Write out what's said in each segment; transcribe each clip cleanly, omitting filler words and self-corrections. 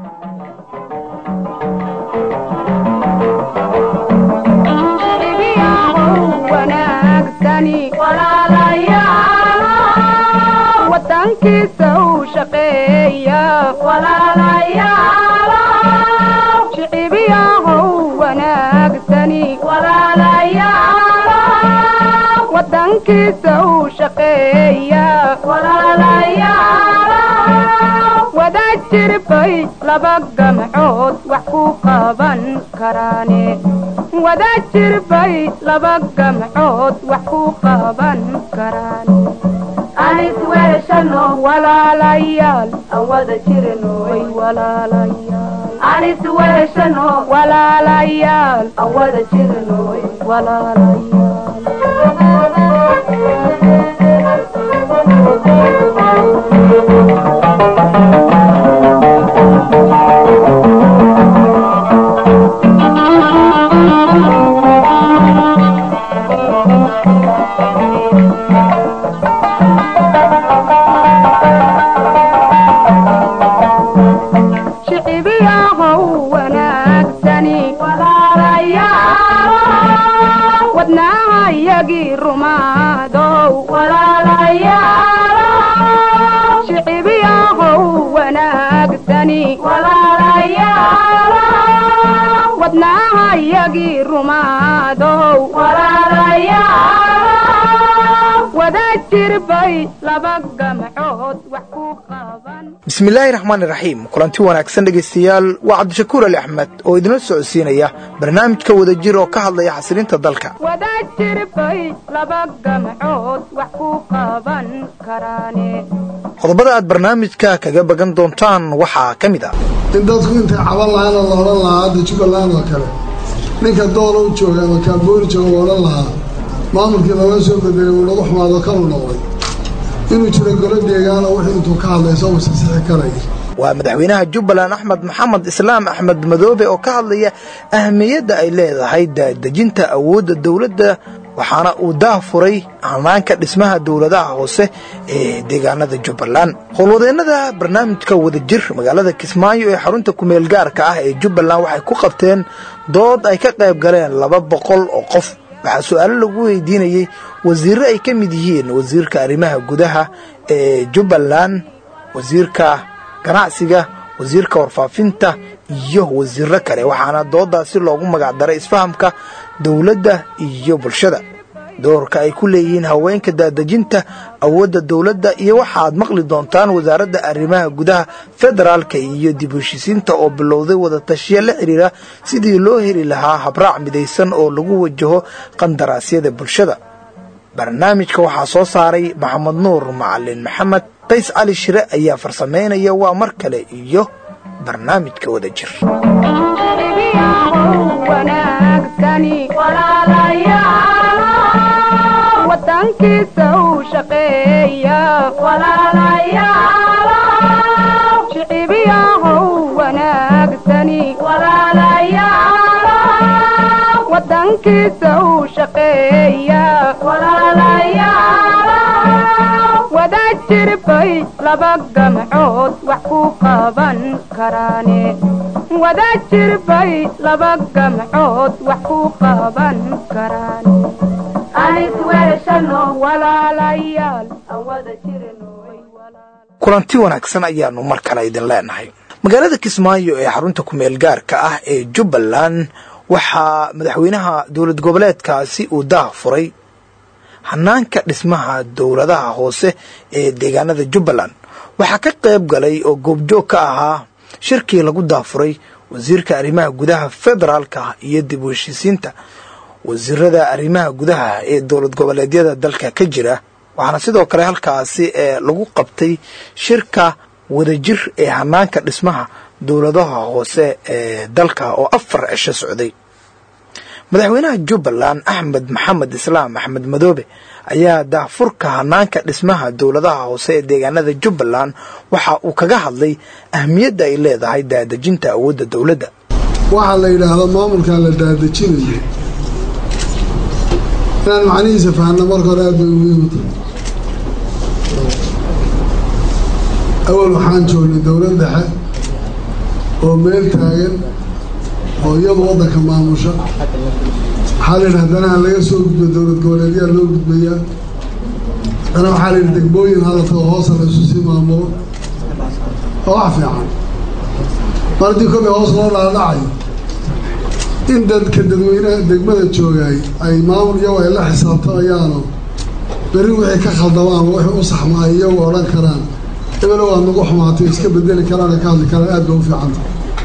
بسم الله الرحمن الرحيم كلانتي wanaagsan dhageystayaal waa Cabdishakuur Ali Ahmed oo idin socodsiinaya barnaamijka wada jir oo ka hadlaya xasilinta dalka qodobada aad barnaamijka kaga bagan doontaan waxa kamid ah in dadku inta caban lahayn la oran lahaa Jubbaland oo kale ninka doolo u jooga oo ka boori jooga oran lahaa maamulkii laga soo bedelay uu lagu xumaado ka noqday inuu jiro golo deegaan oo wixii intuu ka hadlayso uu saxi karay waa madaxweynaha Jubbaland Axmed Maxamed Islaam Axmed Madoobe oo ka hadlaya ahmiyadda ay leedahay dejinta awoodda dawladda waxaana uu daafuray hanaanka dhismaha dawladaha hoose ee deegaanada Jubbaland howlwadeenada barnaamijka wada jir magaalada Kismaayo ee xarunta ku meel gaarka ah ee Jubbaland waxay ku qabteen dood ay ka qayb galeen 200 oo qof waxa su'aalo lagu weydiinayay wasiirro ay ka mid yihiin wasiirka arrimaha gudaha ee Jubbaland wasiirka ganacsiga wasiirka warfaafinta iyo wasiirro kale waxaana doodaasi loogu magac daray isfahamka dawladda iyo bulshada doorka ay ku leeyihiin haweenka daadajinta awoodda dawladda iyo waxaad maqli doontaan wasaaradda arrimaha gudaha federaalka iyo dib u heshiisiinta oo bilowday wada tashiye la xiriira sidii loo heli lahaa habraac midaysan oo lagu wajaho qandaraasyada bulshada barnaamijka waxaa soo saaray Maxamed Nuur Macallin Maxamed Qays Ali Shire ayaa farsameynaya waa mar kale iyo barnaamijka wada jir wadankiisa uu shaqeeya walaalayaal shicibiyahow wanaagsani walaalayaal wadankiisa uu shaqeeya walaalayaal wada jirbay laba gamcood wax ku qaban karaane wada jirbay laba gamcood wax ku qaban karaane kulanti wanaagsan ayaanu mar kale idin leenahay magaalada Kismaayo ee xarunta ku meel gaarka ah ee Jubbaland waxa madaxweynaha dawlad goboleedkaasi uu daafuray hanaanka dhismaha dawladaha hoose ee deegaanada Jubbaland waxa ka qayb galay oo goobjoog ka ahaa shirkii lagu daafuray wasiirka arrimaha gudaha federaalka iyo dib u heshiisiinta wasiirada arrimaha gudaha ee dawlad goboleedyada dalka ka jira waxaana sidoo kale halkaasi lagu qabtay shirka wadajir ee hanaanka dhismaha dawladaha hoose ee dalka oo 4 cisho socday madaxweynaha Jubbaland Axmed Maxamed Islaam Axmed Madoobe ayaa daafurka hanaanka dhismaha dawladaha hoose ee deegaanada Jubbaland waxa uu kaga hadlay ahmiyadda ay leedahay daadajinta awoodda dawladda waxa la yiraahdo maamulka la daadajinayo كان معني سفهنا مرة راد أول وحان شو الدولة ده oo meel taagan oo iyadu waddanka maamusha waxaa la yidhaha danaha laga soo gudbo dowlad goboleedyaa loo gudbayaa dana waxaa la yidhi degmooyin hadalka oo hoosa la isu sii maamulo oo wax fiican mar haddii kolley hoos loo dhaadhacayo in dadka dadweynaha degmada joogaay ay maamul iyagu ay la xisaabtamayaano berri wixii ka khaldamaan wixii u saxma ay iyagu odhan karaan hebelo waa nagu xumaatay iska bedeli karaan ka hadli karaan aad ba u fiicanta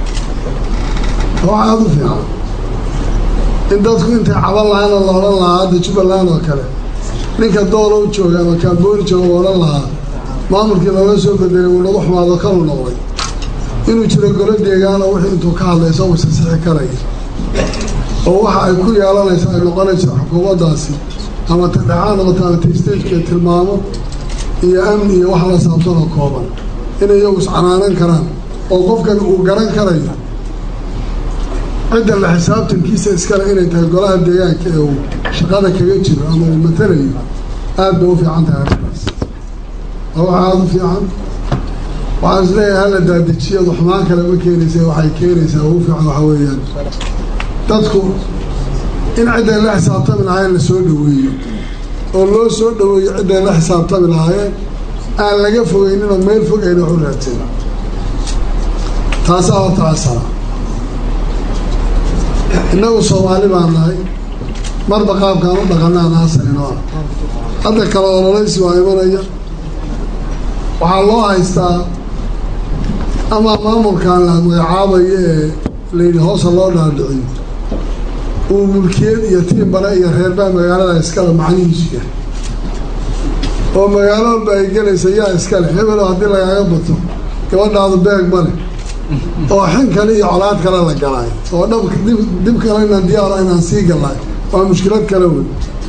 wax aada u fiican in dadku intay caban lahaana la odhan lahaa hadda jubbaland oo kale ninka doola u jooga ama kaambooni jooga u odhan lahaa maamulkii looga soo bedelay uu nagu xumaado kalu noqday inuu jiro golo deegaano wixii intuu ka hadlay isagu sasixi karaya oo waxa ay ku yeelanaysa ay noqonaysa xukuumaddaasi ama tadhexaan noqoto ama tastageka tilmaamo iyo amni iyo wax la saabsan oo kooban inay iyagu iscanaanan karaan oo qofkan uu garan karayo cidda la xisaabtankiisa iskale inay tahay golaha deegaanka ee uu shaqada kaga jiro ama uu matalayo aad bay u fiican tahay arrintaas waa waxa aada u fiican waxaan isleeyahay hala daadejiyadu xumaan kale ma keenaysa waxay keenaysaa ugu fiican waxa weeyaan dadku in cidday la xisaabtami lahaayeen la soo dhaweeyo oo loo soo dhaweeyo cidday la xisaabtami lahaayeen aan laga fogeyninoo meel fog ayna wax u raadsan taasaa horta asala innagu Soomaali baan nahay marba qaabkaan u dhaqanaan asalino hadda kala ololaysi waa imanaya waxaa loo haystaa ama maamulkaan la magacaabayo ee layidhi hoosa loo dhaadhiciyo uu mulkiyad iyo tiimbare iyo reerbaa magaalada iskale macnihiisu yahay oo magaalo walba ay gelaysa yaa iskale hebelo haddii lagaaga bato gabadhaadu beeg male oo xin kale iyo colaad kale la galaayo oo dhabka dib kale inaan diyaaro inaan sii galaayo waa mushkilad kale wey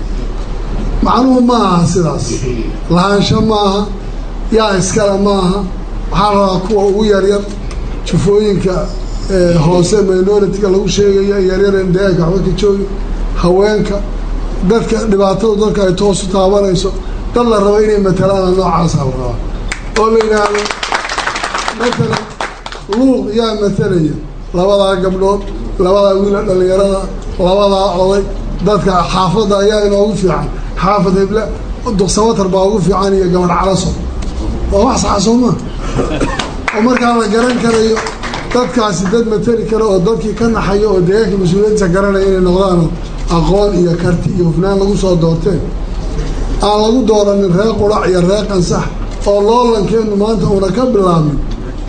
macnuhu ma aha sidaas lahaansho ma aha yaa iskale ma aha waxaa rabaa kuwa ugu yaryar jufooyinka hoose minority-ga lagu sheegaya yaryaren deegaanka waxba ka joogi haweenka dadka dhibaatada dadka ay toos u taabanayso dad la rabo inay matalaana noocaasa la rabaa oo la yidhaahdo matalan luuq yaa matalaya labadaa gabdhood labadaa wiila dhalinyarada labadaa oday dadka xaafadda ayaa inoogu fiican xaafad hebla duqsawatar baa ugu fiican iyo gabadh calaso waa wax saxa soo maa oo markaa la garan karayo dadkaasi dad matali kara oo dadkii ka naxayo oo deegaanka mas-uuliyadiisa garanaya inay noqdaan aqoon iyo karti iyo hufnaan lagu soo doorteen aan lagu dooranin reer qurac iyo reer qansax oo loolankeenu maanta uuna ka bilaabmin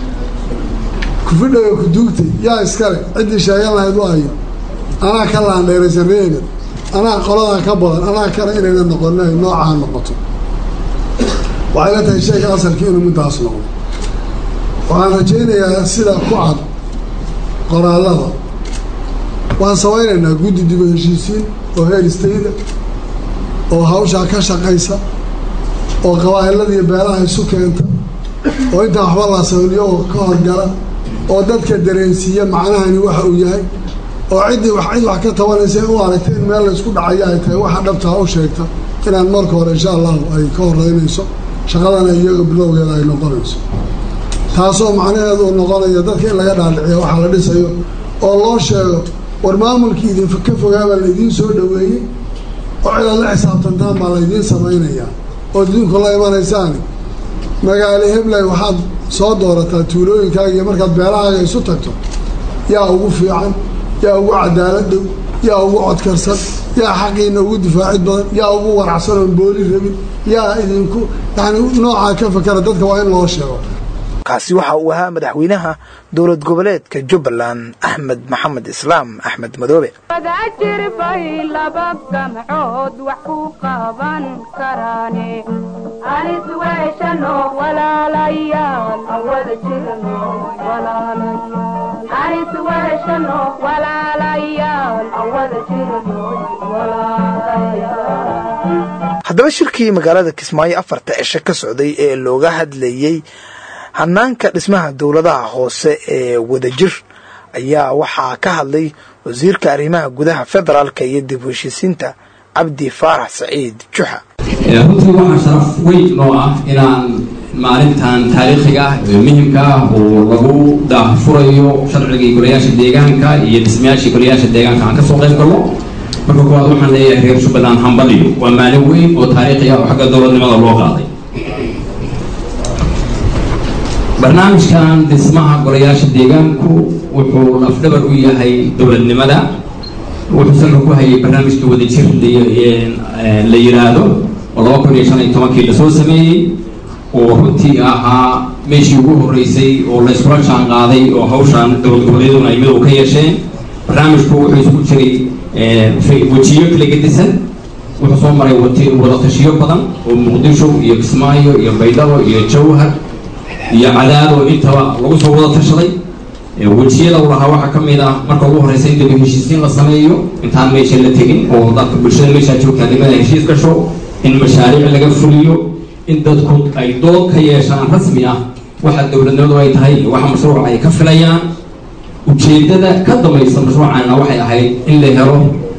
kufidhayo ku duugtay yaa iskale ciddii sheegan lahayd waayo anaa ka laandheeraysan reebel anaa qoladaa ka badan anaa kale inayna noqon noocaa noqoto waxay la tahay sheega asalkii inuu midaas noqdo waxaan rajaynayaa sida ku cad qoraallada waan samaynaynaa guddi dib u heshiisiin oo heer istayda oo hawshaa ka shaqaysa oo qabaa'ilada iyo beelaha isu keenta oo intaan waxba la sawliyo oo ka horgala oo dadka dareensiiya macnahani waxa uu yahay oo cid wax ka tabanaysa u aragta in meel la isku dhacayo ay tahay waxa dhabtaa u sheegta inaan marka hore insha allahu ay ka horeynayso shaqadana iyaga bilowgeeda ay noqonayso taasoo macnaheedu uu noqonayo dadka in laga dhaadhiciyo waxaa la dhisayo oo loo sheego war maamulkii idinka fogaabaa laydiin soo dhaweeyey oo cidaad la xisaabtantaan baa laydiin samaynayaa oo idinku la imanaysaani magaalo heblay waxaad soo doorataa tuulooyinkaaga iyo markaad beelahaaga isu tagto yaa ugu fiican yaa ugu cadaalad dhow yaa ugu codkarsan yaa xaqiina ugu difaacid badan yaa ugu waracsan oon booli rabin yaa idinku yani noocaa ka fakara dadka waa in loo sheego kaasi waxa uu ahaa madaxweynaha dowlad goboleedka Jubbaland Axmed Maxamed Islaam Axmed Madoobe wadaajir bay laba gamcood wax ku qaban karaane anis weeshano walaalayaal wada jirno walaalayaal anis weeshano walaalayaal wada jirno walaalayaal haddaba shirkii magaalada Kismaayo afarta cisho ka socday ee looga hadlayay hanaanka dhismaha dawladaha hoose ee wadajir ayaa waxaa ka hadlay wasiirka arrimaha gudaha federaalka iyo dib u heshiisiinta Cabdi Faarax Saciid Juxa runtii waxaa sharaf weyn noo ah inaan maalintan taariikhiga ah ee muhiimka ah oo lagu daahfurayo sharcigii golayaasha deegaanka iyo dhismayaashii golayaasha deegaanka aan ka soo qayb galno marka koowaad waxaan leeyahay reer Jubbaland hambaliyo waa maalin weyn oo taariikhi ah oo xagga dowladnimada loo qaaday barnaamijkan dhismaha golayaasha deegaanku wuxuu lafdhabar u yahay dowladnimada wuxuu salka ku hayay barnaamijka wadajir la yiraahdo oo 2015 la soo sameeyay oo runtii ahaa meeshii ugu horeysay oo la isku raacaan qaaday oo hawshan dowlad goboleeduna ay mid u ka yeesheen barnaamijku wuxuu isku jiray wajiyo kala gedisan wuxuu soo maray wada tashiyo badan oo Muqdisho iyo Kismaayo iyo Baydhabo iyo Jowhar iyo Cadaad oo intaba lagu soo wada tashaday wajiyada waxa waxa kamid ah marka ugu horeysay dib u heshiisiin la sameeyo intaan meesha la tegin oo dadka bulshada meesha joogta nimada heshiis ka soo in mashaariic laga fuliyo in dadku ay dood ka yeeshaan rasmi ah waxa dowladnimadu ay tahay waxa mashruuc ay ka filayaan ujeedada ka dambaysa mashruucana waxay ahayd in la helo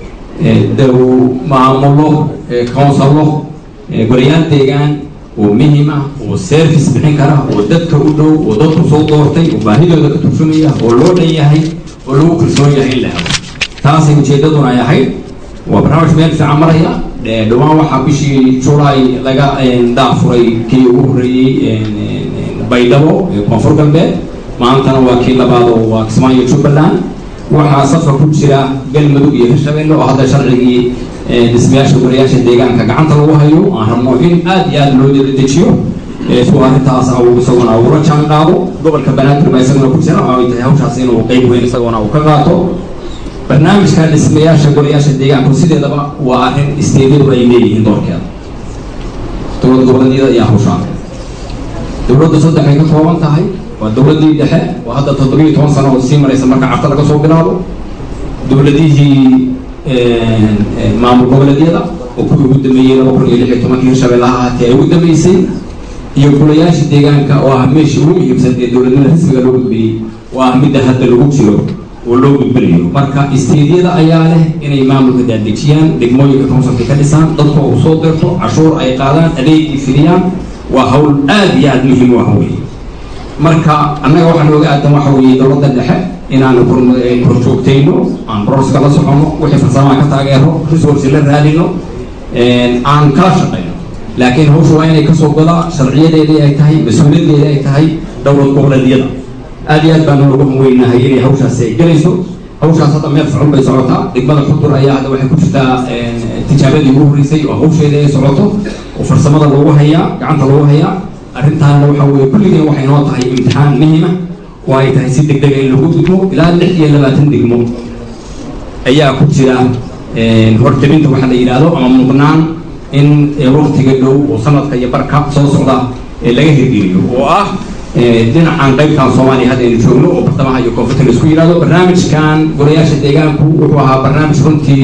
maamulo councilo golayaal deegaan oo muhiim ah oo service bixin kara oo dadka u dhow oo dadku soo doortay oo baahidooda ka turjumaya oo loo dhan yahay oo lagu kalsoon yahay in la helo taasi ujeedaduna ay ahayd waa barnaamij meel fiican maraya dhawaan waxaa bishii July laga daafuray kii ugu horeeyay Baydhabo koonfur galbeed maantana waa kii labaad oo waa Kismaayo Jubbaland waxaa safar ku jira galmudug iyo Hirshabelle oo hadda sharcigii dhismayaasha golayaasha deegaanka gacanta lagu hayo aan rabno in aad iyo aad loo dedejiyo soo arrintaas isaguna uu la jaan qaado gobolka Banaadir baa isaguna ku jira oo ay tahay hawshaas inuu qayb weyn isaguna uu ka qaato barnaamijka dhismayaasha golayaasha deegaanka sideedaba waa arrin isteedadu ay leeyihiin doorkeeda dowlad goboleedyada iyo hawshaan dowladda saddex ay ka kooban tahay waa dowladii dhexe oo hadda 17 sano oo sii maraysa marka carta laga soo bilaabo dowladihii maamul goboleedyada oo ku ugu dambeeyay 2016 Hirshabeellaha haatay ay ugu dambeysay iyo golayaasha deegaanka oo ah meeshii ugu muhiimsan ee dowladnimada rasmiga loo gudbiyay waa mid hadda lagu jiro oo loo gudbinayo marka isteediyada ayaa leh inay maamulka daadejiyaan degmooyinka councilka ka dhisaan dadku u soo dirto cashuur ay qaadaan adeeg ifriyaan waa hawl aad iyo aad muhiim u ah marka annaga waxaan looga aadan waxa weeye dowladda dhexe inaan korjoogtayno aan broska la socono wixii farsamaha ka taageero resource la raadino aan kala shaqeyno laakiin hawshu waa inay ka soo godaa sharciyadeedii ay tahay mas'uuliyadeedii ay tahay dowlad goboleedyada aad iyo aad baan ugu weynahay inay hawshaas ay galayso hawshaas hadda meel fiican bay socotaa degmada Xudur ayaa hadda waxay ku jirtaa tijaabadii ugu horeysay oo hawsheeda ay socoto oo farsamada lagu hayaa gacanta lagu hayaa arrintaana waxa weeye kulligeen waxay noo tahay imtixaan muhiim ah oo ay tahay si degdeg ah in lagu gudbo ilaa 26 degmo ayaa ku jira horjabinta waxa la yiraahdo ama mudnaan in waqtiga dhow oo sanadka iyo barka soo socda laga hirgeliyo oo ah dhinacan qaybtan Soomaaliya hadda aynu joogno oo bartamaha iyo koonfurta la isku yiraahdo barnaamijkan golayaasha deegaanku wuxuu ahaa barnaamij runtii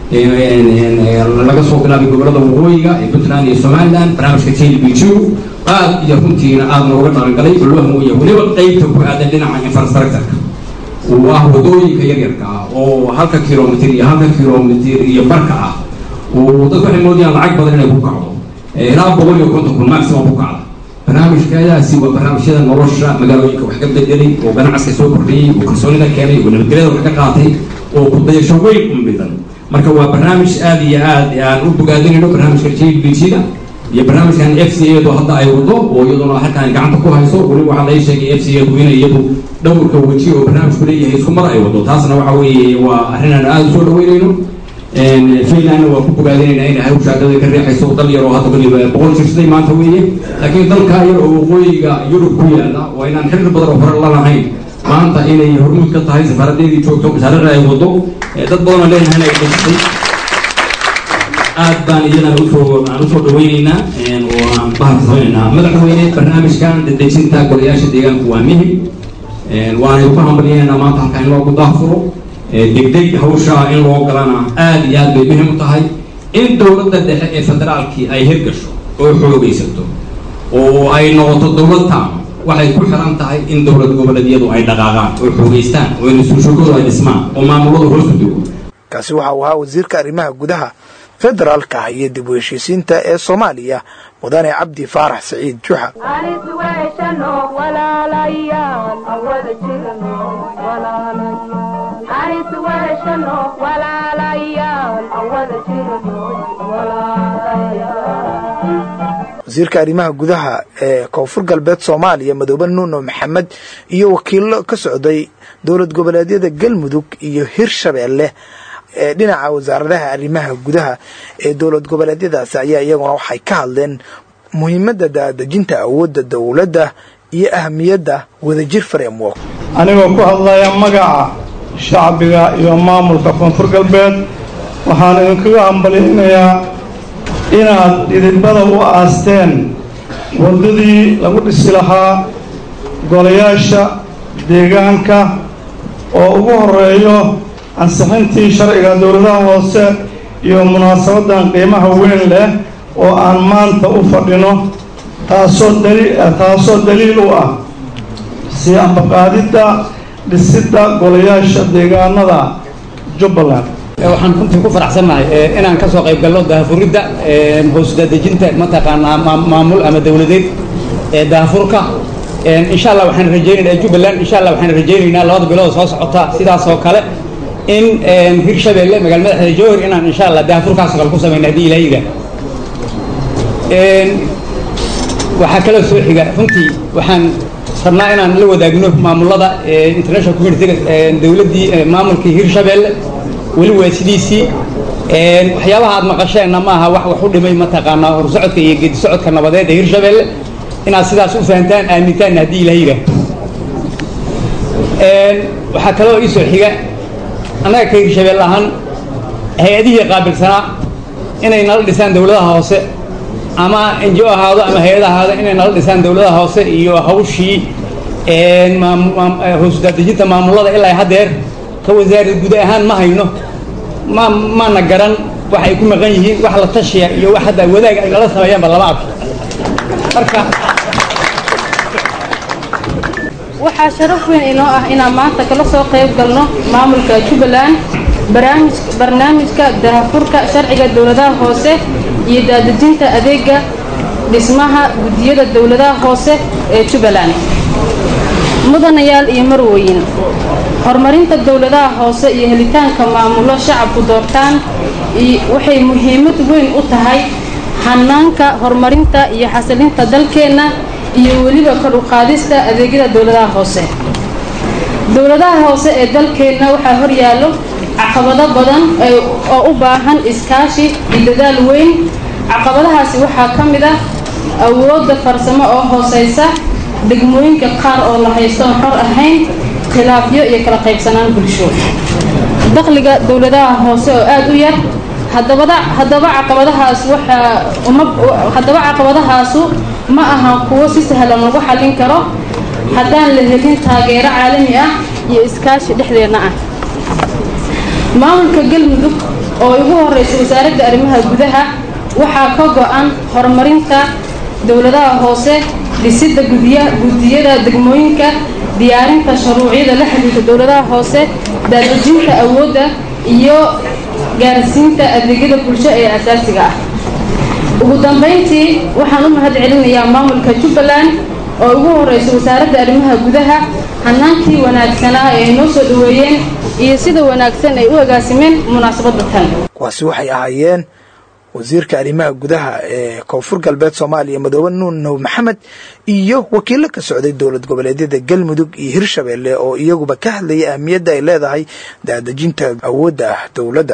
laga soo bilaabay gobolada waqooyiga ee Puntland iyo Somaliland barnaamijka TLBG aad iyo runtiina aad nooga dhalangalay oo loo muuyo waliba qaybta ku aadan dhinaca infrastructure oo ah wadooyinka yaryarka ah oo halka kiiloomitir iyo barka ah oo dadku waxay moodayaan lacag badan inay ku kacdo ilaa 150 maximum ku kacdo barnaamijkaasi waa barnaamijyada nolosha magaalooyinka wax ka bedelay oo ganacsiga soo kordhiyay oo kalsoonida keenay oo nabadgelyada wax ka qaatay oo ku dayasho weyn u midan marka waa barnaamij aad iyo aad aan u bogaadinayno barnaamijka TLBG-da iyo barnaamijkan FCA-du hadda ay wado oo iyaduna halkaan gacanta ku hayso wali waxa la sheegay FCA-du inay iyadu dhowrka waji oo barnaamijku leeyahay isku mar ay wado taasna waxa weeye waa arrin aan aad soo dhaweynayno Finland waa ku bogaadinayna inay hawshaadada ka riixayso dal yar oo hadda waliba 100 jirtay maanta weeye laakiin dalka yar oo waqooyiga Yurub ku yaala waa inaan xiriir badan oo hore la lahayn maanta inay hormuud ka tahay safaaradeedii joogto wasaaradda ay wado dad badan oo leeyahay inay dhistay aad baan iyana u soo dhaweynaynaa oo aan baahsanaynaa madaxweyne barnaamijkan dadejinta golayaasha deegaanka waa muhiim waana ku hambalyeynaa maanta halka in loo daafuro degdeg hawsha in loo galana aad iyo aad bay muhiim u tahay in dowladda dhexe ee federaalkii ay hirgasho oo xoogaysato oo ay noqoto dowlad taam waxay ku xiran tahay in dowlad goboleedyadu ay dhaqaaqaan oo xoogaystaan oo institutionadu ay dhismaan oo maamuladu hoos u dhigo kaasi waxa uu ahaa wasiirka arrimaha gudaha federaalka iyo dib u heshiisiinta ee Soomaaliya mudane Cabdi Faarax Saciid Juxa. wasiirka arrimaha gudaha ee Koonfur Galbeed Soomaaliya Madoobe Nuuno Maxamed iyo wakiilo ka socday dowlad goboleedyada Galmudug iyo Hirshabeelle ee dhinaca wasaaradaha arrimaha gudaha ee dowlad goboleedyadaas ayaa iyaguna waxay ka hadleen muhiimadda daadejinta awoodda dowladda iyo ahmiyadda wadajir framework. anigoo ku hadlaya magaca shacbiga iyo maamulka Koonfur Galbeed waxaan idinkaga hambaliyaynayaa inaad idinbada u aasteen wadadii lagu dhisi lahaa golayaasha deegaanka oo ugu horeeyo ansixintii sharciga dowladaha hoose iyo munaasabadan qiimaha weyn leh oo aan maanta u fadhino taasoo daliil u ah si ambaqaadidda dhisidda golayaasha deegaanada Jubbaland. waxaan runtii ku faraxsanahay inaan ka soo qayb galno daahfuridda hoos daadejinta mataqaanaa maamul ama dawladeed ee daahfurka insha Allah waxaan rajaynaynaa Jubbaland insha Allah waxaan rajaynaynaa 2 bilood soo socota sidaas oo kale in Hirshabeelle magaalada madaxda Jowhar inaan insha Allah daahfurkaas kale ku sameeyno hadii Ilaahay waxa kala soo xiga runtii waxaan rabnaa inaan la wadaagno maamulada international community dawladii maamulka Hirshabeelle wali waasidiisii waxyaabaha aad maqasheen ma aha wax u dhimay mataqaanaa hor socodka iyo geedi socodka nabadeed ee Hirshabeelle inaad sidaas u fahantaan aamintaan hadii Ilaahay waxa kale oo isoo xiga anaga ka Hirshabeelle ahaan hay'adihii qaabilsanaa inay nala dhisaan dawladaha hoose ama NGO ahaado ama hay'adaha ahaado inay nala dhisaan dawladaha hoose iyo hawshii hoos daadejinta maamulada ilaa hadeer ka wasaaradda guud ahaan ma hayno ma nagaran waxa ay ku maqan yihiin wax la tashiya iyo wax hada wadaag ay la sameeyaan lama arko marka waxaa sharaf weyn inoo ah inaan maanta kala soo qayb galno maamulka Jubbaland barnaamijka daahfurka sharciga dowladaha hoose iyo daadejinta adeega dhismaha gudiyada dowladaha hoose ee Jubbaland. mudanayaal iyo marwooyin horumarinta dowladaha hoose iyo helitaanka maamulo shacabku doortaan waxay muhiimad weyn u tahay hanaanka horumarinta iyo xasilinta dalkeena iyo waliba kor u qaadista adeegyada dowladaha hoose. dowladaha hoose ee dalkeena waxa hor yaalo caqabado badan oo u baahan iskaashi iyo dadaal weyn. caqabadahaasi waxa kamid ah awoodda farsamo oo hooseysa degmooyinka qaar oo la haysto xor ahayn khilaafyo iyo kala qaybsanaan bulsho dakhliga dowladaha hoose oo aad u yar hadaba caqabadahaas ma aha kuwo si sahlan lagu xalin karo haddaan la helin taageero caalami ah iyo iskaashi dhexdeena ah. maamulka Galmudug oo ugu horeysa wasaaradda arrimaha gudaha waxa ka go'an horumarinta dowladaha hoose dhisidda gudiyada degmooyinka diyaarinta shuruuciyada la xiriirta dowladaha hoose daadejinta awoodda iyo gaarsiinta adeegyada bulsho ee asaasiga ah. ugu dambeyntii waxaan u mahad celinayaa maamulka Jubbaland oo ugu horeysa wasaaradda arrimaha gudaha hanaankii wanaagsanaa ee noo soo dhaweeyeen iyo sida wanaagsan ay u agaasimeen munaasabadda tan. kuwaasi waxay ahaayeen wasiirka arrimaha gudaha ee Koonfur Galbeed Soomaaliya Madoobe Nuuno Maxamed iyo wakiilo ka socday dowlad goboleedyada Galmudug iyo Hirshabeelle oo iyaguba ka hadlayay ahmiyadda ay leedahay daadejinta awoodda dowladda.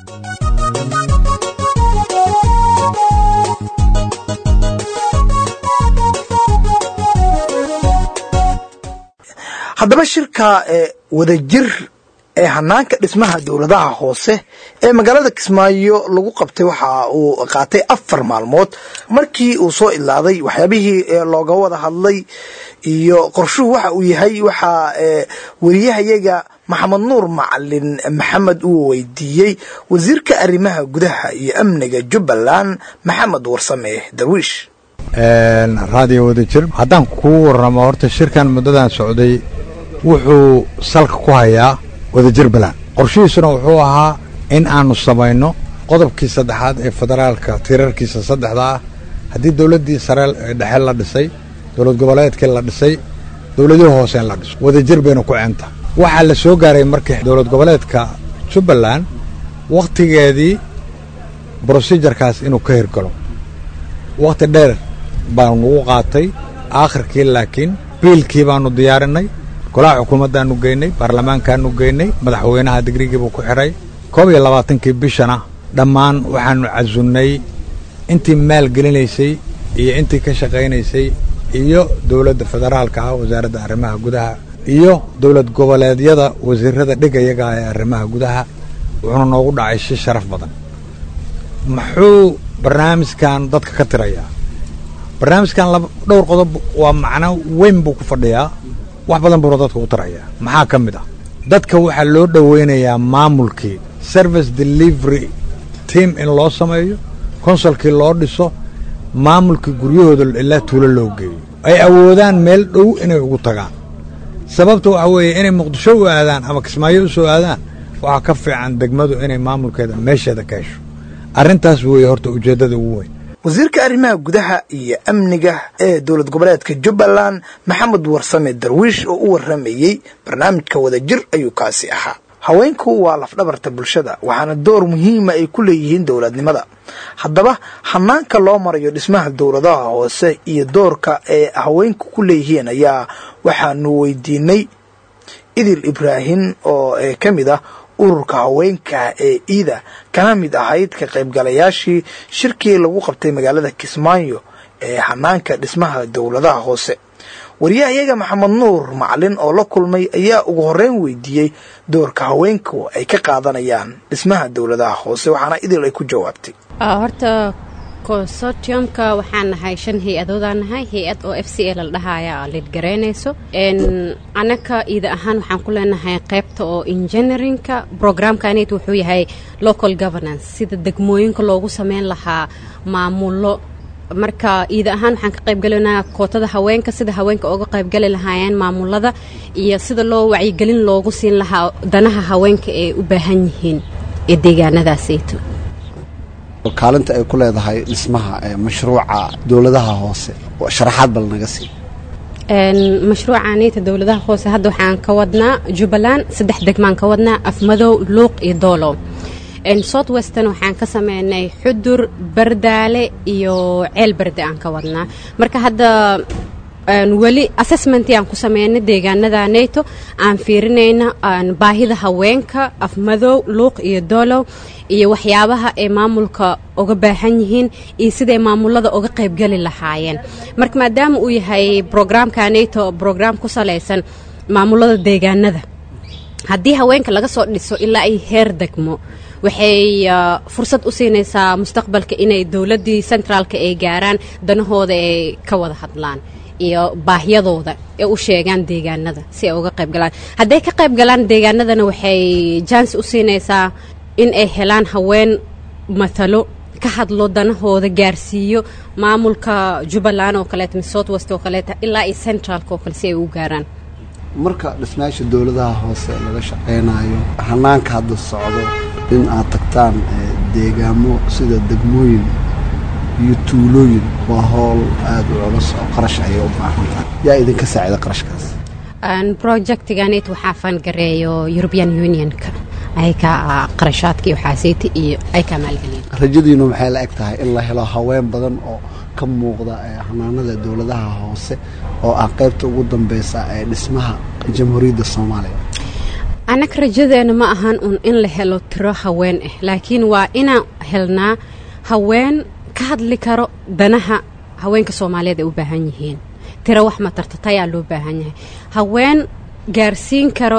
haddaba shirka wadajir ee hanaanka dhismaha dowladaha hoose ee magaalada Kismaayo lagu qabtay waxa uu qaatay 4 maalmood markii uu soo ilaaday waxyaabihii looga wada hadlay iyo qorshuhu waxa uu yahay waxa wariyahayaga Maxamed Nuur Macalin Maxamed uu weydiiyay wasiirka arrimaha gudaha iyo amniga Jubbaland Maxamed Warsame Darwiish. radio wadajir haddaan ku warramo horta shirkan muddadan socday wuxuu salka ku hayaa wadajir balan qorshihiisuna wuxuu ahaa in aanu samayno qodobkii saddexaad ee federaalka tirarkiisa saddexda ah haddii dowladdii sare dhexe la dhisay dowlad goboleedkii la dhisay dowladihii hoose in la dhiso wadajir bayna ku ceenta waxaa la soo gaaray markii dowlad goboleedka jubbaland wakhtigeedii brosejarkaas inuu ka hirgalo wakhti dheer baanu nagu qaatay aakhirkii laakiin biilkii baanu diyaarinay golaha xukuumaddaannu geynay baarlamaankaannu geynay madaxweynaha digrigiibuu ku xidhay 22 bishana dhammaan waxaannu casunnay intii maal gelinaysay iyo intii ka shaqaynaysay iyo dowladda federaalka ah wasaaradda arrimaha gudaha iyo dowlad goboleedyada wasiirada dhigayaga ee arrimaha gudaha wuxuuna noogu dhacay si sharaf badan muxuu barnaamijkan dadka ka tirayaa barnaamijkan dhowr qodob waa macno weyn buu ku fadhiyaa wax badan buu dadka u tirayaa maxaa ka mid ah dadka waxaa loo dhoweynayaa maamulkii service delivery team in loo sameeyo konsolkii loo dhiso maamulkii guryahooda ilaa tuulo loo geeyo ay awoodaan meel dhow inay ugu tagaan sababta waxa weeye inay muqdisho u aadaan ama kismaayo u soo aadaan waxaa ka fiican degmadu inay maamulkeeda meesheeda ka hesho arrintaas weeye horta ujeeddada ugu weyn wasiirka arrimaha gudaha iyo amniga ee dowlad goboleedka Jubbaland Maxamed Warsame Darwiish oo u waramayay barnaamijka wadajir ayuu kaasi ahaa haweenku waa lafdhabarta bulshada waxaana door muhiim ah ay ku leeyihiin dowladnimada haddaba hanaanka loo marayo dhismaha dowladaha hoose iyo doorka ee haweenku ku leeyihiin ayaa waxaanu weydiinay Idil Ibrahim oo kamid ah ururka haweenka ee Iida kana mid ahayd ka qaybgalayaashii shirkii lagu qabtay magaalada Kismaayo ee hanaanka dhismaha dowladaha hoose wariyahayaga Maxamed Nuur Macalin oo la kulmay ayaa ugu horeyn weydiiyay doorka haweenku ay ka qaadanayaan dhismaha dowladaha hoose waxaana Idil ay ku jawaabtay horta consortiumka waxaan nahay 5 hay'adood aan nahay hay'ad oo FCA la dhahayo lead gareynayso anaka Iida ahaan waxaan ku leenahay qaybta oo engineeringka programkaanid wuxuu yahay local governance sida degmooyinka loogu sameyn lahaa maamulo marka Iida ahaan waxaan ka qayb galanaa kootada haweenka sida haweenka uga qayb gali lahaayeen maamulada iyo sida loo wacyigelin loogu siin lahaa danaha haweenka ee u baahan yihiin ee deegaanadaasayto kaalinta ay ku leedahay dhismaha mashruuca dowladaha hoose sharaxaad bal naga sii mashruucaanita dowladaha hoose hadda waxaan ka wadnaa Jubbaland 3 degmaan ka wadnaa Afmadow Luuq iyo Doolow South Western waxaan ka sameynay Xudur Bardaale iyo Ceel Barde aan ka wadnaa marka hadda wali assessment aan ku sameynay deegaanada NATO aan fiirinayna baahida haweenka Afmadow Luuq iyo Doolow iyo waxyaabaha ay maamulka uga baahan yihiin iyo sida maamulada uga qayb gali lahaayeen marka maadaama uu yahay programka NATO program ku saleysan maamulada deegaanada haddii haweenka laga soo dhiso ilaa ay heer degmo waxay fursad u siinaysaa mustaqbalka inay dawladii centralka ay gaaraan danahooda ay ka wada hadlaan iyo baahiyadooda ee u sheegaan deegaanada si ay uga qayb galaan haday ka qayb galaan deegaanadana waxay chance u siinaysaa in ay helaan haween matalo ka hadlo danahooda gaarsiiyo maamulka Jubbaland oo kale South West oo kale ilaa ay centralka oo kale si ay u gaaraan marka dhismayaasha dowladaha hoose laga shaqeynayo hanaanka hadda socdo in aad tagtaan deegaamo sida degmooyin iyo tuulooyin waa hawl aad u culus oo qarash ay u baahan tahay yaa idinka saacida qarashkaas projectigaanit waxaa fan gareeyo European Unionka ay ka qarashaadkii waxaasaytii iyo ay ka maalgeliyeen rajadiinu maxay la eg tahay in la helo haween badan oo ka muuqda hanaanada dowladaha hoose oo ah qaybta ugu dambaysa ee dhismaha jamhuuriyadda Soomaaliya anaka rajadeena ma ahan in la helo tiro haween laakiin waa inaan helnaa haween ka hadli karo danaha haweenka Soomaaliyeed ay u baahan yihiin tiro wax ma tartaya loo baahan yahay haween gaarsiin karo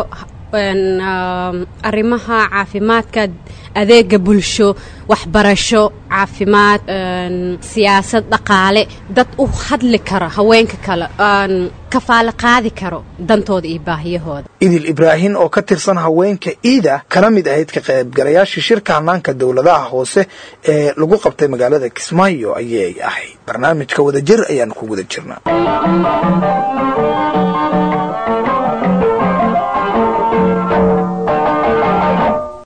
arrimaha caafimaadka adeega bulsho waxbarasho caafimaad siyaasad dhaqaale dad u hadli kara haweenka kale kafaala qaadi karo dantooda iyo baahiyahooda Idil Ibrahim oo ka tirsan haweenka Iida kana mid ahayd ka qaybgalayaasha shirka hanaanka dowladaha hoose ee lagu qabtay magaalada Kismaayo ayay ahayd barnaamijka wadajir ayaan ku guda jirnaa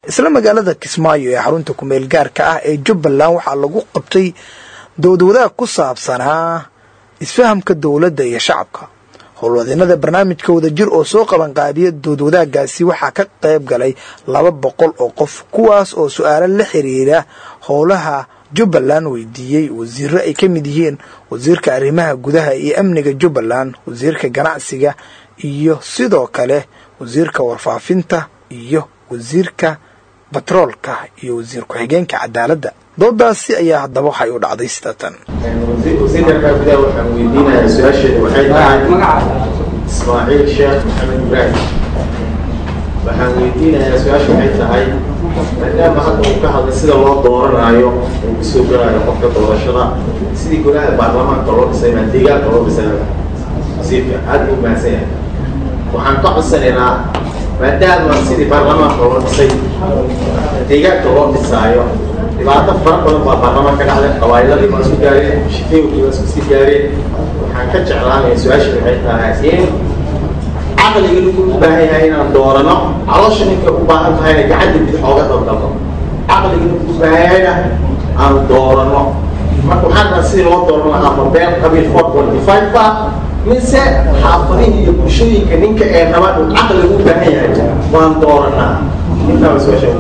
isla magaalada Kismaayo ee xarunta ku meel gaarka ah ee Jubbaland waxaa lagu qabtay doodwadaag ku saabsanaa isfahamka dawladda iyo shacabka. howlwadeenada barnaamijka wadajir oo soo qaban qaabiyay doodwadaagaasi waxaa ka qayb galay 200 oo qof kuwaas oo su'aalo la xiriira howlaha Jubbaland weydiiyay wasiirro ay ka mid yihiin wasiirka arrimaha gudaha iyo amniga Jubbaland, wasiirka ganacsiga iyo sidoo kale wasiirka warfaafinta iyo wasiirka batroolka iyo wasiir ku-xigeenka cadaaladda. doodaasi ayaa haddaba waxay u dhacday sidatan. wasiirka gudaha waxaan weydiinayaa su-aasheeda waxay tahay Ismaaciil Sheekh Maxamed Ibraahim. waxaan weydiinayaa su-aasha waxay tahay maadaama hadda uu ka hadlay sida loo dooranayo uu soo galayo qofka doorashada sidii golaha baarlamaanka loo dhisay ama deegaanka loo dhisay wasiirka aad u mahadsan yahay. waxaan ka codsanaynaa maadaama sidii baarlamaanka loo dhisay deegaanka loo dhisaayo dhibaato fara badan baa baarlamaanka ka dhacday, qabaa'iladii baa isku gaareen, shaqooyinkii baa isku sii gaareen. waxaan ka jeclaanayaa su-aasha waxay tahay in caqliga lagu baahan yahay inaan doorano caloosha ninka u baahan tahayna gacanta bidix ooga dabdalno caqliga lagu baahan yahayna aan doorano. marka waxaan rabaa sidii loo dooran lahaa ma been qabiil 4.5 ba mise xaafadihii iyo bulshooyinka ninka ee raba uu caqliga u baahan yahay waan dooranaa. intaa su-aasha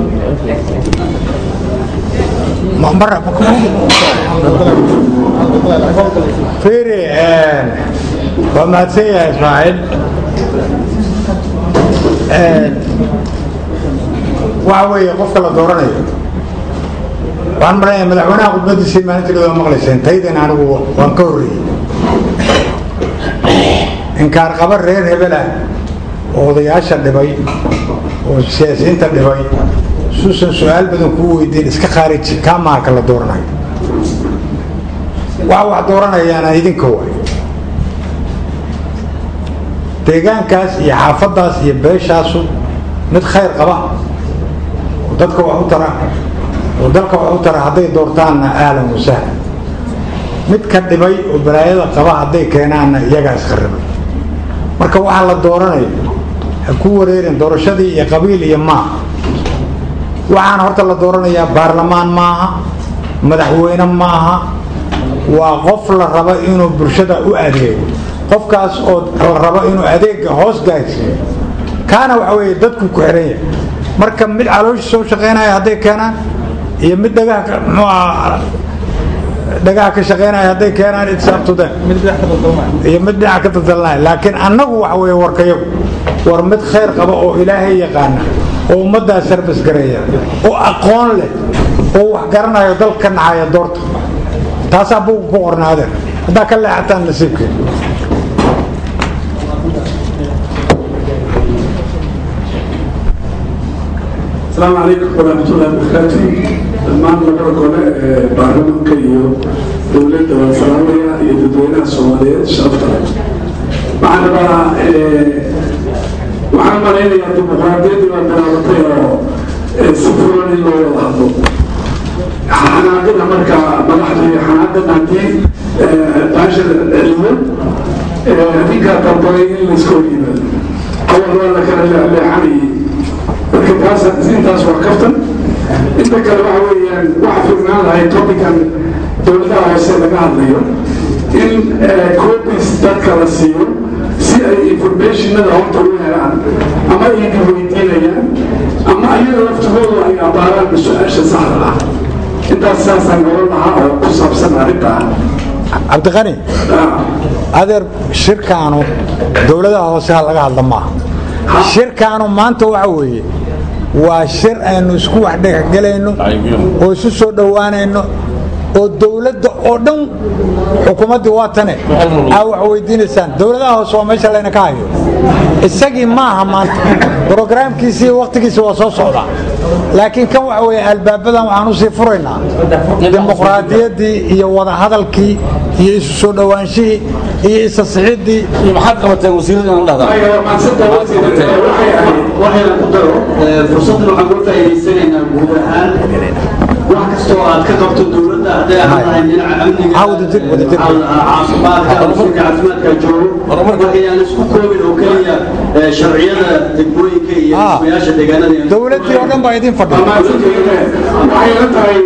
مرة فيري وما تسيها إسماعيل وعوي قفك الله دوراني وعن مرأي مدعونا قد بدي سيمان تلو مغلسين تايدين عنه وانكوري إنكار قبر رير هبلا وضياشا دبي والسياسيين تدبي سوسن سؤال بدون كوي دين اسك خارج كم ما كلا دورنا واحد دورنا يعني يدين كوي تيجان كاس يحافظ يبيشاسو مد خير قبا ودك وحوترا هذي دورتان أهلا وسهلا مد كدبي وبرايد قبا هذي كينان يجاس خرب مركب واحد دورنا كوريرين دورشدي يا قبيل يا ما waxaan horta la dooranayaa baarlamaan maaha madaxweyne maaha waa qof la rabo inuu bulshada u adeego qofkaas oo la rabo inuu adeega hoos gaarsiiyo kaana waxa weeye dadku ku xiran yahay marka mid caloosh soo shaqeynaya haday keenaan iyo mid dhagaha ka shaqeynaya haday keenaan idsaabtuda iyo mid dhinac ka dadalnaa laakiin annagu waxa weeye warkayagu war mid khayr qaba oo ilaahay yaqaana oo ummadda service gareeya oo aqoon leh oo wax garanayo dalka nacaya doorta taas abu ku qornaadeen hada ka leexataan nasiibkeen. السلام عليكم ورحمة الله وبركاته. المان لقرقنا بارلمان كيو دولة والسلامية يدودونا الصومالية شرفتنا معنا بقى waxaan malaynayaa dimuqraadiyaddu waa bilaabatay oo si furan in loo wada hadlo xanaaqida marka madaxda iyo xanaaqida haddii baasha celiyo ninkaa dalbaday in layska hor yimaado awal waa la kala leexanayay marka intaas waa kaftan. inta kale waxa weeyaan waxa fiirnaan lahay topican dowladaha hoose laga hadlayo in copies dadka la siiyo si ay informationada horta u helaan ama ay weydiinayaan ama ayaga laftigoodu ay abaaraan su-aasha saxda ah. intaas saasaan gaban lahaa oo ku saabsan arrintaa. cabdiqani adeer shirkaanu dowladaha hoose laga hadla maaha shirkaanu maanta waxa weeye waa shir aynu isku wax dhexgelayno oo isu soo dhowaanayno oo dawladda oo dhan xukuumadda waatane wax weydiinaysaan dawladaha hoose waa meesha layna ka hayo isagii maaha maanta programkiisii waqtigiisa waa soo socdaa laakiin kan waxa weeye albaabadan waxaan u sii furaynaa dimuqraadiyaddii iyo wada hadalkii iyo isu soo dhowaanshihii iyo isa sixidii maxaad qabateen wasiiradana dhahdaa waxayna ku daro fursaddan waxaan uga faa'iidaysanaynaa guud ahaan wax kastoo aad ka qabto dawladda dowladda hadday ahaan lahayn dhinaca amniga caafimaadka wasiirka caafimaadka joogo marka yaan isku koobin oo keliya sharciyada degmooyinka iyo dhismayaasha deegaanada dowladdii oo dhan baa idin fadhiya waxay la tahay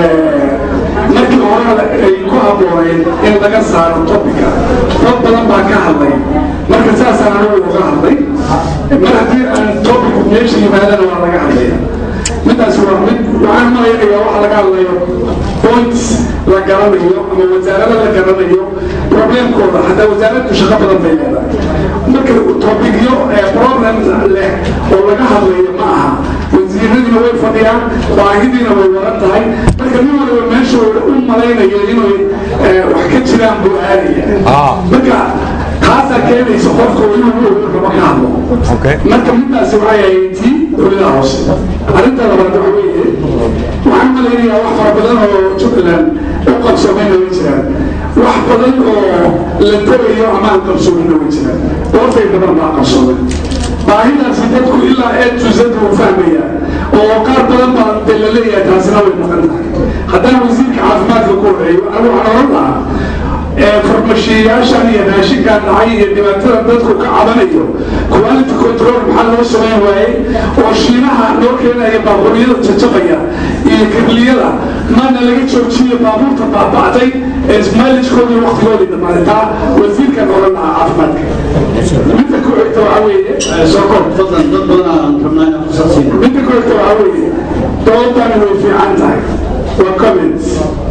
markii hore ay ku habbooneen in laga saaro topika dad badan baa ka hadlay marka saasaan anigu uga hadlay mar haddii aan topiku meesha yimaadana waa laga hadlaya midaas waa mid waxaan malaynayaa waxa laga hadlayo points la garanayo ama wasaarada la garanayo problemkooda hataa wasaaraddu shaqo badan bay leedahay marka topikyo problem leh oo laga hadlayo ma aha wasiiradiina way fadhiyaan baahidiina way waran tahay marka nin waliba meeshooda u malaynayo inay wax ka jiraan buu aadaya marka taasaa keenaysa qofka inuu rabo ka hadlo marka midaasi waxay ahayd tii dowladaha hoose arrinta labaad waxa weeye waxaan malaynayaa wax fara badan oo jubbaland u qabsoomayna way jiraan wax badan oo la tegayo ama aan qabsoomayna way jiraan doortay badan baa qabsoomay baahidaasi dadku ilaa A to Z uu fahmaya oo qaar badan baa de la leeyahay taasina way maqan tahay haddana wasiirka caafimaadka ku horeeyo anigu waxaan oran lahaa farmashiyaashan iyo raashinkan dhacay iyo dhibaatada dadku ka cabanayo quality control maxaa loo samayn waayey oo shiinaha loo keenaya baabuuryada jajabaya iyo kabliyada maana laga joojiyo baabuurta baaba'day ee ismaalijkoodii waqtigoodii dhammaaday taa wasiirkan oran lahaa caafimaadka midda ku xigta waxaa weeye sokor fadlan dad badan aan rabnaa inaan kusaabsiino midda ku xigta waxaa weeye doodani way fiican tahay waa comments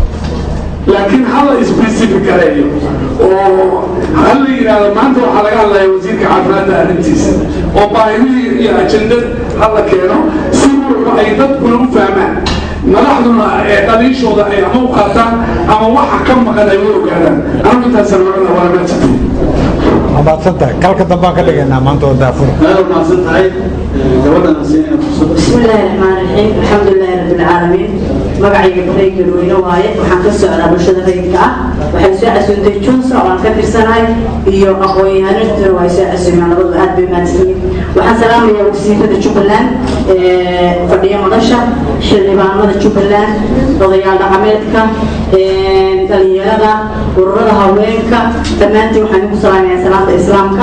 laakiin hala specific gareeyo oo hala yidhaahdo maanta waxaa laga hadlaya wasiirka caafimaadka arrintiisa oo baahidihii iyo ajendad hala keeno si walba ay dadkuna u fahmaan madaxduna dhaliishooda ay ama u qaataan ama waxa ka maqan ay u ogaadaan anigu intaasaan orana waa ma jirto maadsan tahay kalka dambaan ka dhigaynaa maanta oo daafur maadsan tahay gabadhan siinayna fursad bismillaahi raxmaani raxiim alxamdulilaahi rabbil caalamiin magacayga barey galweyne waaye waxaan ka socdaa bulshada rayidka ah waxay soo casuuntay junsa oo aan ka tirsanahay iyo aqoon-yahanintuna waa soo casuumeen labadu aad bay mahadsanyiin waxaan salaamayaa wasiirada jubbaland fadhiya madasha xildhibaanada jubbaland odayaal dhaqameedka dhalinyarada ururada haweenka dhammaantiin waxaan ugu salaamayaa salaanta islaamka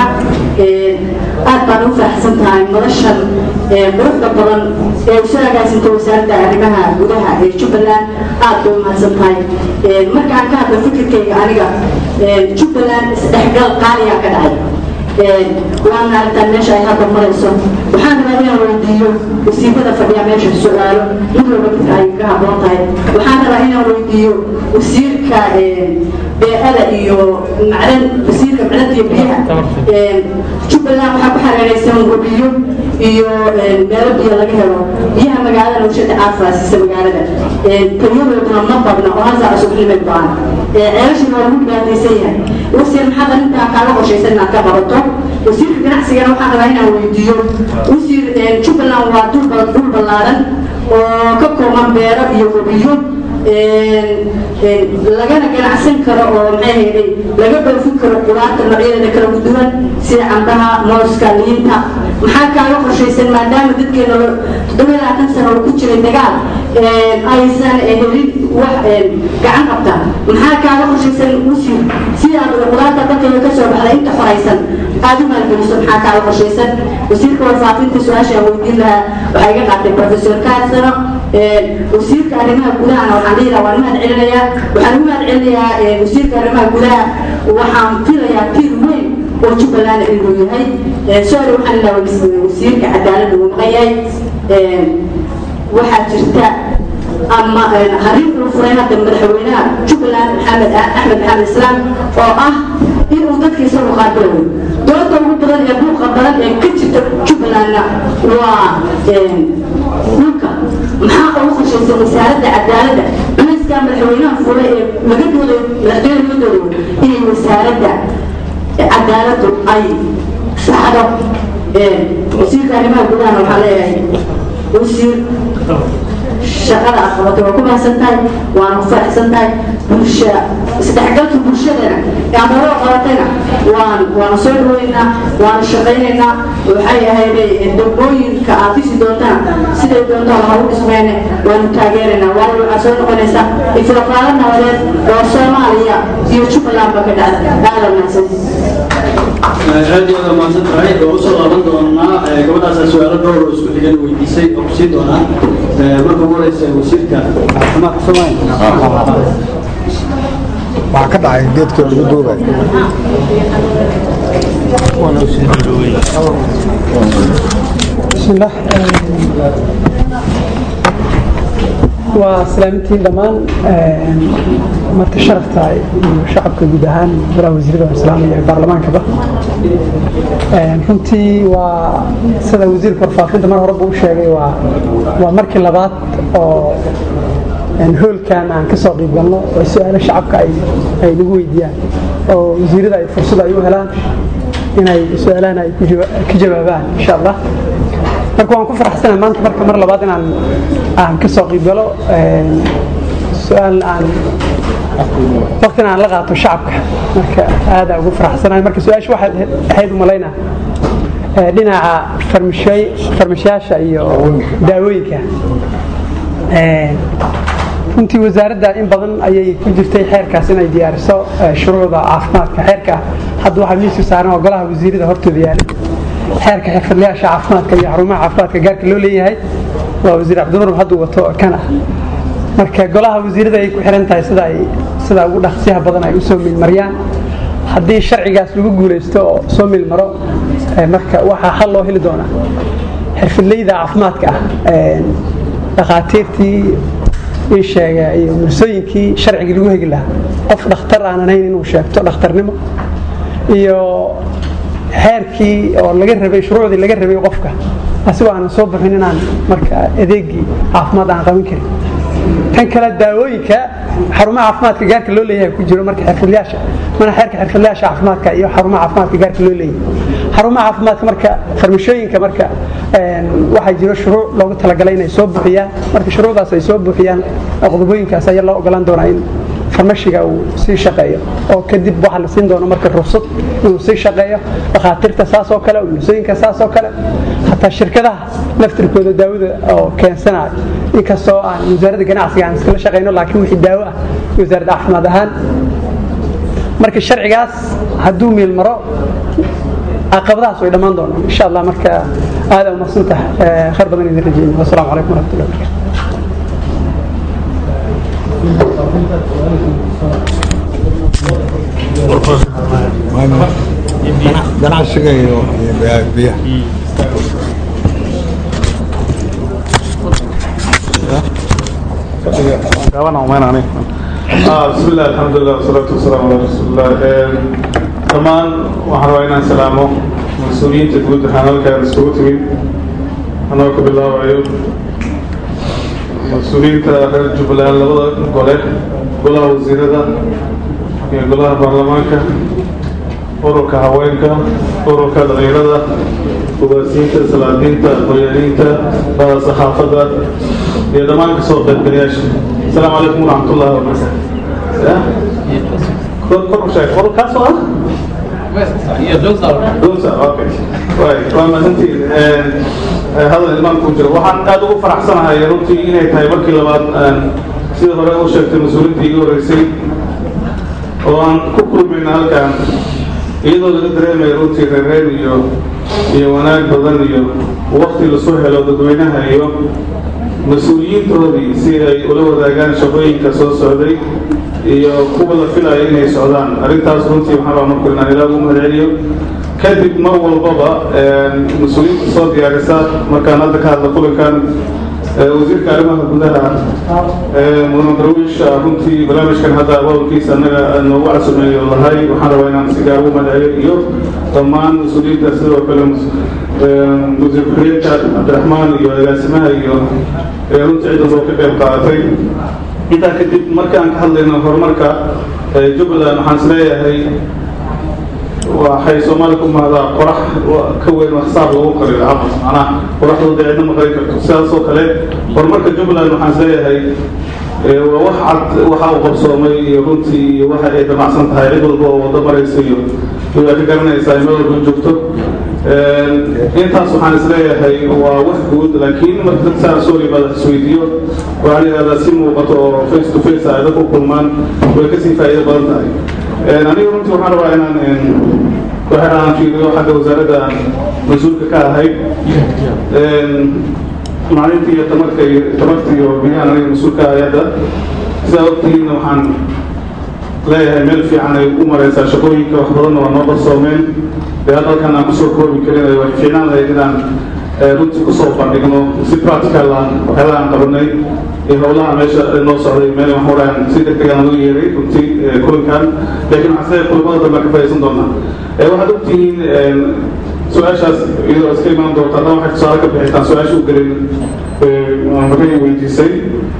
aad baan u faraxsan tahay madashan quruxda badan ee usoo agaasinta wasaaradda arrimaha gudaha ee jubbaland aad bay u mahadsan tahay markaan ka hadlo fikirkayga aniga jubbaland isdhexgal qaaliyaa ka dhacay waan aragtaan meesha ay hadda marayso waxaan rabaa inaan weydiiyo wasiirada fadhiya meesha su-aalo mid walba midka ay ka habboon tahay waxaan rabaa inaan weydiiyo wasiirka bee'ada iyo macdan wasiirka macdanta iyo biyaha jubbaland waxaa ku xareeraysan wabiyo iyo meelo biyo laga helo biyaha magaalada warshada aad faasisa magaalada taliyadooduna ma badna oo hal saac subaxnimay go-aan ceelashina waa lagu dhibaataysan yahay wasiir maxaad arrintaa kaaga qorshaysan inaad ka qabato wasiirka ganacsigana waxaan rabaa inaan weydiiyo wasiir jubbaland waa dhul ballaaran oo ka kooban beero iyo wabiyo lagana ganacsan karo oo maxay hayday laga dhoofin karo qudaarta noocyadeeda kala duwan sida cambaha mooska liinta maxaa kaaga qorshaysan maadaama dadkeena 7 sano ku jiray dagaal aysan helin wax gacan qabta maxaa kaaga qorshaysan wasiir sida qudaarta dadkeena ka soo baxday inta xoraysan aad u maalgeliso maxaa kaaga qorshaysan wasiirka warfaafinta su-aasha weydiin lahaa waxay iga qaatay professor kaadsano wasiirka arrimaha gudahana waxaan leeyahay waan mahad celinayaa waxaan u mahad celinayaa wasiirka arrimaha gudaha waxaan filayaa tiir weyn oo jubbaland inuu yahay sorry waxaan leeyahay wasiirka cadaaladda uu maqan yahay waxaa jirta ama harin uu furay hadda madaxweynaha jubbaland axmed maxamed islaam oo ah inuu dadkiisa u qaabilo dooda ugu badan ee buuqa badan ee ka jirta jubbalandna waa dhulka maxaa ugu qorshaysan wasaaradda cadaaladda culayska madaxweynaha furay ee laga dooday madaxweynaha laga dooday inay wasaaradda cadaaladdu ay saxdo wasiirka arrimaha gudahana waxaa leeyahay wasiir shaqada aad qabatay waa ku mahadsan tahay waana ku faraxsan tahay bulsha isdhexgalka bulshadana aamaro qabatayna waan soo dhaweynaa waan shaqaynaynaa waxay ahayd degmooyinka aad dhisi doontana siday doontaan ha u dhismeyne waanu taageeraynaa waayo waxaa soo noqonaysa ifraqaado nabadeed oo Soomaaliya iyo Jubbaland ba ka dhacda aada mahadsanid aad iyo aad mahadsan tahay oo u soo laaban doonaa gabadhaas su'aalo dhowr oo isku xigan weydiisay oo ku sii doonaa marka ugu horeysa wasiirka caafimaadka Soomaaliya waxaa ka dhacay geedka lagu duubay bismillah waa salaamintiin dhammaan marti sharafta iyo shacabka guud ahaan golaha wasiirada islaamiga iyo baarlamaankaba runtii waa sida wasiirka warfaafinta mar horeba u sheegay waa markii labaad oo hoolkan aan ka soo qayb galno oo su'aalo shacabka ay nagu weydiiyaan oo wasiirada ay fursad ay u helaan inay su'aalahan ay ka jawaabaan insha Allah marka waan ku faraxsanahay maanta marka mar labaad inaan ka soo qayb galo su'aal aan waqtina aan la qaato shacabka marka aad ugu faraxsanahay marka su'aashu waxay ahayd umaleynaa dhinaca farmashiyaasha iyo daawooyinka runtii wasaaradda in badan ayay ku jirtay xeerkaas inay diyaariso shuruucda caafimaadka xeerka hadda waxaa miiska saaran oo golaha wasiirada hortooda yaala xeerka xirfadlayaasha caafimaadka iyo xarumaha caafimaadka gaarka loo leeyahay waa wasiir cabdinuur hadda wato kan ah marka golaha wasiirada ay ku xiran tahay sida ugu dhaqsiyaha badan ay u soo milmariyaan haddii sharcigaas lagu guulaysto oo soo milmaro marka waxaa xal loo heli doonaa xirfadleyda caafimaadka ah dhakhaatiirtii ii sheegay iyo mursooyinkii sharciga lagu hegi lahaa qof dhakhtar aan ahayn inuu sheegto dhakhtarnimo iyo xeerkii oo laga rabay shuruucdii laga rabay qofka asigoo aan soo bixin inaan marka adeegii caafimaad aan qaban karin tan kale daawooyinka xarumaha caafimaadka gaarka loo leeyahay ku jiro marka xirfadlayaasha mana xeerka xirfadlayaasha caafimaadka iyo xarumaha caafimaadka gaarka loo leeyahay xarumaha caafimaadka marka farmashooyinka marka waxaa jiro shuruuc loogu talagalay inay soo buuxiyaan marka shuruucdaas ay soo buuxiyaan qodobooyinkaas ayaa loo ogolaan doonaa in farmashiga uu sii shaqeeyo oo kadib waxa la siin doono marka ruqsad inuu sii shaqeeyo dhakhaatiirta saas oo kale mursooyinka saas oo kale hataa shirkadaha naftirkooda daawada oo keensanaya inkastoo aan wasaaradda ganacsiga aan iskala shaqeyno laakiin wixii daawo ah wasaaradda caafimaad ahaan marka sharcigaas hadduu meel maro caqabadahaas way dhammaan doonaan insha Allah marka aada u mahadsantahay khayr badan idin rajayno wassalaamu calaykum waraxmatullahi wabarakatuh ganacsiga iyo biyaha بسم الله الحمد لله والصلاة والسلام على رسول الله كمان وحنا وين سلامه مسؤولين تقول حنا كان سكوتي أنا كبلا وعيون مسؤولين تأخر جبلان لوضع قلا وزيرة قلا برلمانك أوروكا هواينكا أوروكا الغيرة وبسيطة سلادينتا قيادينتا صحافة يا دمان كسوق الدنياش السلام عليكم ورحمة الله وبركاته كل شيء كل كاسو هي دوسة أوكي طيب وما أنتي هذا الإمام كوجر وحن أدو فرح سنة هاي رنتي إني تايبر كلا بعد سيد هراء وشفت مسؤولين تيجوا رئيسي وأن كل من هالكان إذا الدري ما يروتي الرئيل يوناك بدن وقت الصبح لو تدوينها اليوم مسؤوليintoodii si ay ula wadaagaan shaqooyinka soo socday iyo kuwa la filayo inay socdaan arrintaas runtii waxaan rabaa marka inaan ilaahay ugu mahadceliyo kadib mar walbaba mas'uuliyiinta soo diyaarisa markaan hadda ka hadla kulankan wasiirka arrimaha gudaha mudan darwiish runtii barnaamijkan hadda awaalkiisa annaga noogu casumeeyo lahay waxaan rabaa inaan si gaar ugu mahadceliyo iyo dhammaan mas-uuliyiinta sidoo kale wasiir ku-xigeenka cabdiraxmaan iyo agaasimaha iyo runtii cidda soo ka qayb qaadatay intaa kadib markaan ka hadlayno horumarka jubbaland waxaan isleeyahay waxay soomaaliya ku mahdaa qorax ka weyn wax saab lagu qariyo camal macnaha qoraxdu dee cidna ma qarin karto sidaas oo kale horumarka jubbaland waxaan isleeyahay wax cad waxa uu qabsoomay iyo runtii iyo waxa ay damacsan tahay cid walba oo wada maraysa iyo waa ka garanaysaa meel walba joogto intaas waxaan isleeyahay waa wax guud laakiin marka dad saa soo yimaada isweydiiyo waxaa la yidhahdaa si muuqato oo face to face ay dadku kulmaan way kasii faa'iido badan tahay aniga runtii waxaan rabaa inaan waxa aan fiiriyo xagga wasaaradda mas-uulka ka ahayd maalintii iyo tamarta iyo biyahan aniga mas-uulka hay-adda sidaa ogtihiinna waxaan leeyahay meel fiican ay u maraysaa shaqooyinka wax badanna waa noo qarsoomeen dee halkan aan kusoo koobi karin ay wax fiicnaan lahayd inaan runtii kusoo bandhigno si practical ah waxyaalaha aan qabanay iyo howlaha meesha noo socday meel wax horaan si degdeg aan loo yeeray runtii kulankan laakiin waxaan isleeyahay kulamada dambe ka faa'iidaysan doonaa waxaad ogtihiin su-aashaas iyadoo iska imaan doonta haddana waxay tusaale ka bixitaan su-aasha u gelin markay weydiisay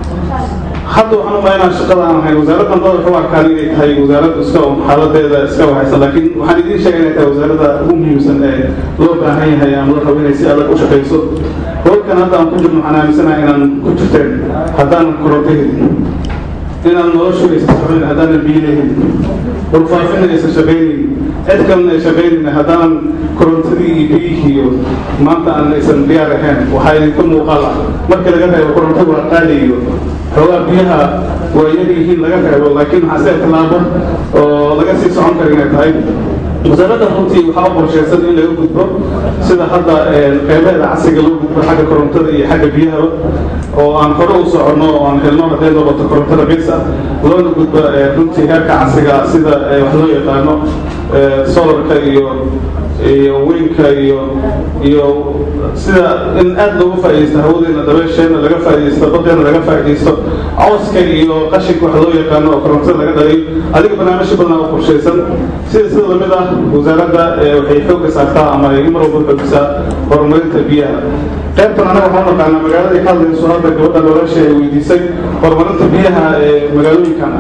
hadda waxaan u malaynaa shaqada aan ahayn wasaaraddan dada waxu arkaan inay tahay wasaaradda iska xaaladeeda iska waxaysan laakiin waxaan idiin sheegay inay tahay wasaaradda ugu muhiimsan ee loo baahan yahay ama la rabo inay si adag u shaqayso howlkan hadda aan ku jirno waxaan aaminsanahay inaan ku jirteen haddaanan koronto helin inaan noloshu aysan shaqayn haddaanan biyo helin warfaafina aysan shaqaynayn cid kalena ay shaqaynayna haddaanan korontadii iyo biyihii iyo maanta aan aysan diyaar ahayn waxaa idinka muuqaala markii laga reebo koronto waa qaali iyo xoogaa biyaha waa iyaga yihiin laga reebo laakiin waxaa sida tallaabo oo laga sii socon kara inay tahay wasaaradda runtii waxaa u qorshaysan in laga gudbo sida hadda qeybaheeda casriga loo gudbo xagga korontada iyo xagga biyaha oo aan hore u soconno oo aan helno hadday noqoto korontada bis ah loona gudbo runtii heerka casriga sida wax loo yaqaano solarka iyo weynka iyo sida in aad loogu faa'iidaysto hawadeena dabeesheena laga faa'iidaysto badeena laga faa'iidaysto cawska iyo qashinka wax loo yaqaano oo korontada laga dhaliyo adiga barnaamijyo badan oo qorshaysan sida lamid ah wasaaradda waxay xoogga saartaa ama ay mar walba xoogisaa horumarinta biyaha qaybtan anaga waxaan naqaanaa magaalada ka hadlayso hadda gabadha nolosha ay weydiisay horumarinta biyaha ee magaalooyinkan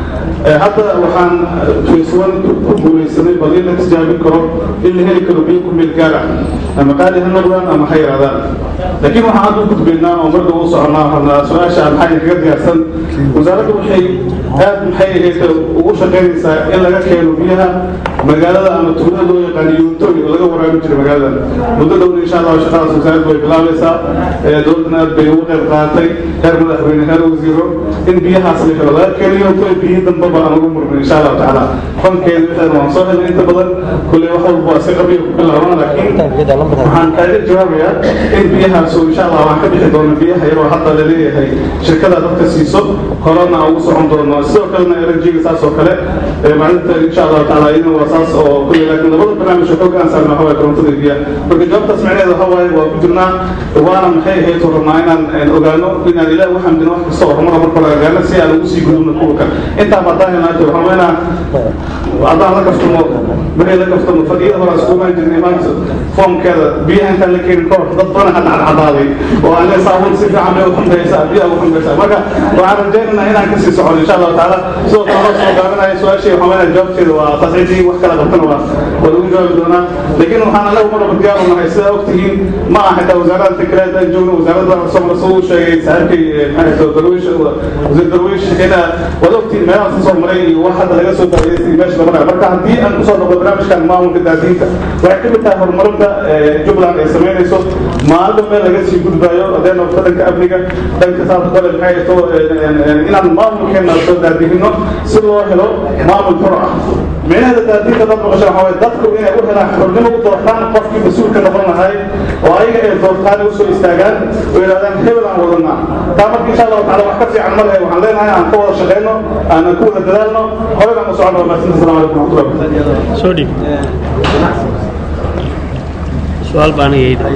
hadda waxaan feeswan ku guulaysanay bal in la tijaabin karo in la heli karo biyo ku meel gaar ah ama qaali ha noqdaan ama ha yaraadaan laakiin waxaan hadda u gudbaynaa oo marka u soconaa rabnaa su-aasha maxay kaga diyaarsan wasaaradda waxay aad maxay ahayd ugu shaqaynaysaa in laga keeno biyaha magaalada ama tuulada loo yaqaan yuuntoy oo laga waraabin jiray magaalada muddo dhowna insha allah shaqadaas wasaaraddu way bilaabaysaa dowladana aad bay ugu qayb qaadatay heer madaxweyne heer wasiiro in biyahaas la helo laga keeno yuuntoy biyihi dambaba aan ugu murmin insha allahu tacaala fankeeda wixeeda waan soo helnay inta badan kulley wax walba waa si qabiil ku bilaabana laakiin waxaan kaaga jawaabayaa in biyahaas oo insha allah waan ka bixi doono biyaha yaroo hadda la leeyahay shirkada dadka siiso horena ugu socon doono sidoo kalena enerjiga saas oo kale maalinta insha allahu tacaala iyadana waa saas oo kulley laakiin labada barnaamij xoog aan saarna waxa waaye korontada biyaha marka jawaabtaas macnaheeda waxa waaye waa ku jirnaa waana maxay ahayd oo rabnaa inaan ogaano inaan ilaah u xamdino wax kasta oo horumara marka hore ogaano si aan ugu sii gudubno kuwa kale intaa haddaan helnaata waxaan weynaa haddaan la kaftamo markay la kaftamo fadhiyada hore isku imaan jirnay maanta foomkeeda biyaha intaan la keenin kahor dad badan hadda cadcadaaday oo aan leesaawon si fiican bay u xumbaysaa biyaha ugu xumbaysaa marka waxaan rajaynaynaa inaan kasii socono insha allahu tacaala sidoo kale loo soo gaabanaya su-aashii waxaan weynaa jawaabteeda waa tasciidii wax kala qabtana waa lagu jawaabi doonaa laakiin waxaan anagu marnaba diyaar u nahay sidaa ogtihiin ma aha xitaa wasaaradda tekreed aan joogno wasaaradda soo sheegay saaxiibkay maxay darwiish wasiir darwiish ina wada ogtihiin meelahaas ka soo maray iyo wax hadda laga soo faa'iidaystay meesha la marayo marka haddii aan kusoo noqdo barnaamijkan maamulka daadiinta waxay ka mid tahay horumarinta jubbaland ay samaynayso maalin meel laga sii gudbaayo hadday noqoto dhanka amniga dhanka saas kale maxay to inaan maamulkeena soo daadihino si loo helo maamul xor ah micnaheeda daadiinta dad maqasho waxaa waye dadku inay u helaan xornimo u doortaan qofkii mas-uulka noqon lahay oo ayaga ay doortaan usoo istaagaan oo yidhahdaan hebel aan wadanaa taa marka insha allahu tacala wax ka fiican ma lehe waxaan leenahay aan ka wada shaqeyno aanan ku wada dadaalno horeyna u socono mahadsanti assalamu calaykum waraxmatullahi soo dhiib su-aal baan iyayda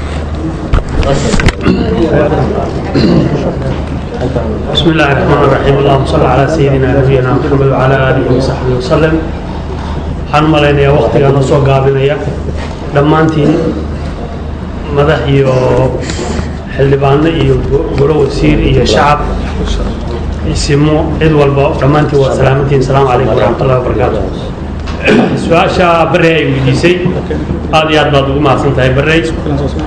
بسم الله الرحمن الرحيم اللهم صل على سيدنا نبينا محمد وعلى آله وصحبه وسلم waxaan u malaynayaa waqtigaan oo soo gaabinaya dhammaantiin madax iyo xildhibaano iyo golo wasiir iyo shacab isimo cid walba dhammaantiin waa salaamantiin asalaamu calaykum waraxmatullahi wabarakaatu su-aasha barre ay weydiisay aad iyo aad baad ugu mahadsan tahay barre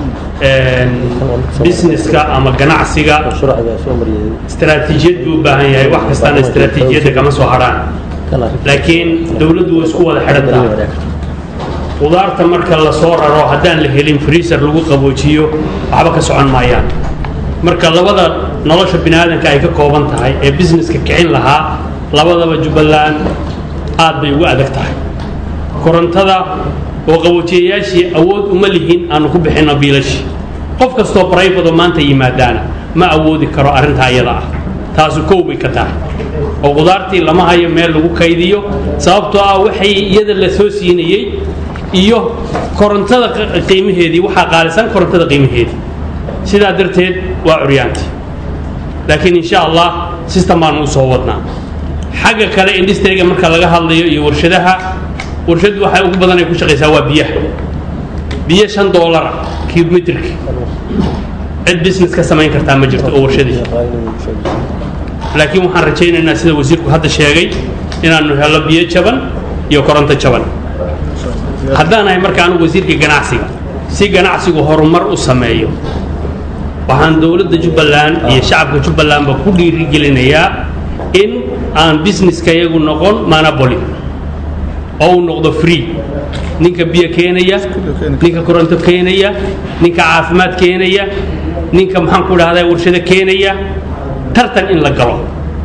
businesska ama ganacsiga istaraatiijiyad buu u baahan yahay wax kastana istaraatiijiyadda kama soo hadhaan laakiin dowladdu way isku wada xidhan tahay qudaarta marka la soo raro haddaan la helin freezer lagu qaboojiyo waxba ka socon maayaan marka labada nolosha bini aadanka ay ka kooban tahay ee businesska kicin lahaa labadaba Jubbaland aad bay ugu adag tahay korontada oo qaboojiyayaashii awood uma lihin aanu ku bixino biilashi qof kastoo private oo maanta yimaadaana ma awoodi karo arrinta iyada ah taasu koow bay ka tahay oo qudaartii lama hayo meel lagu kaydiyo sababtoo ah waxay iyada la soo siinayay iyo korontada qiimaheedii waxaa qaalisan korontada qiimaheedii sidaa darteed waa curyaantii laakiin insha allah system baan u soo wadnaa xagga kale industry-ga marka laga hadlayo iyo warshadaha warshadu waxay ugu badan ay ku shaqeysaa waa biyaha biyo $5 cubic-meter-ki cid business ka samayn kartaa ma jirto oo warshadii laakiin waxaan rajaynaynaa sida wasiirku hadda sheegay inaanu helo biyo jaban iyo koronto jaban haddaan ahay marka anigu wasiirka ganacsiga si ganacsigu horumar u sameeyo waxaan dowladda Jubbaland iyo shacabka Jubbaland ba ku dhiirigelinayaa in aan businesska iyagu noqon monopoly oo noqdo free ninka biyo keenaya ninka koronto keenaya ninka caafimaad keenaya ninka maxaan ku dhahdaa warshada keenaya tartan in la galo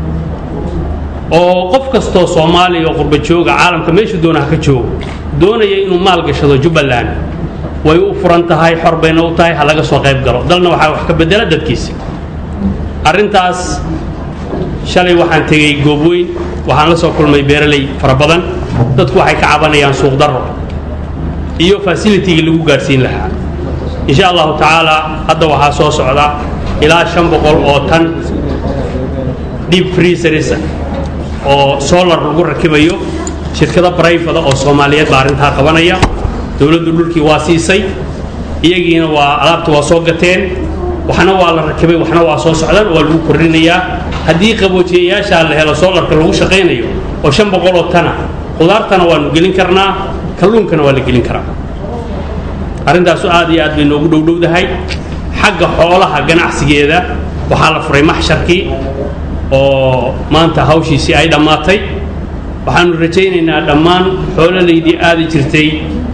oo qof kastoo Soomaali oo qurba jooga caalamka meesha doonaha ka joogo doonaya inuu maal gashado Jubbaland way u furan tahay xor bayna u tahay halaga soo qayb galo dalna waxa wax ka bedela dadkiisa arintaas shalay waxaan tagay goobweyn waxaan la soo kulmay beeraley fara badan dadku waxay ka cabanayaan suuq darro iyo facility lagu gaarsiin lahaa insha Allah taala hadda waxa soo socda ilaa 500 oo tan deep freezers oo solar lagu rakibayo shirkada private oo Soomaaliyeed baa arinta qabanaya dawladdu dhulkii waa siisay iyagiina waa alaabta waa soo gateen waxna waa la rakibay waxna waa soo socdaan oo lagu korinayaa hadii qaboojiyayaasha la helo solarka lagu shaqeynayo oo 500 oo tan qudaartana waa nu gelin karnaa kalluunkana waa la gelin karaa arintaas aad iyo aad bay noogu dhowdahay xagga xoolaha ganacsigeeda waxaa la furay maxsharkii oo maanta hawshiisii ay dhamaatay waxaanu rajaynaynaa dhammaan xooladeydii aadi jirtay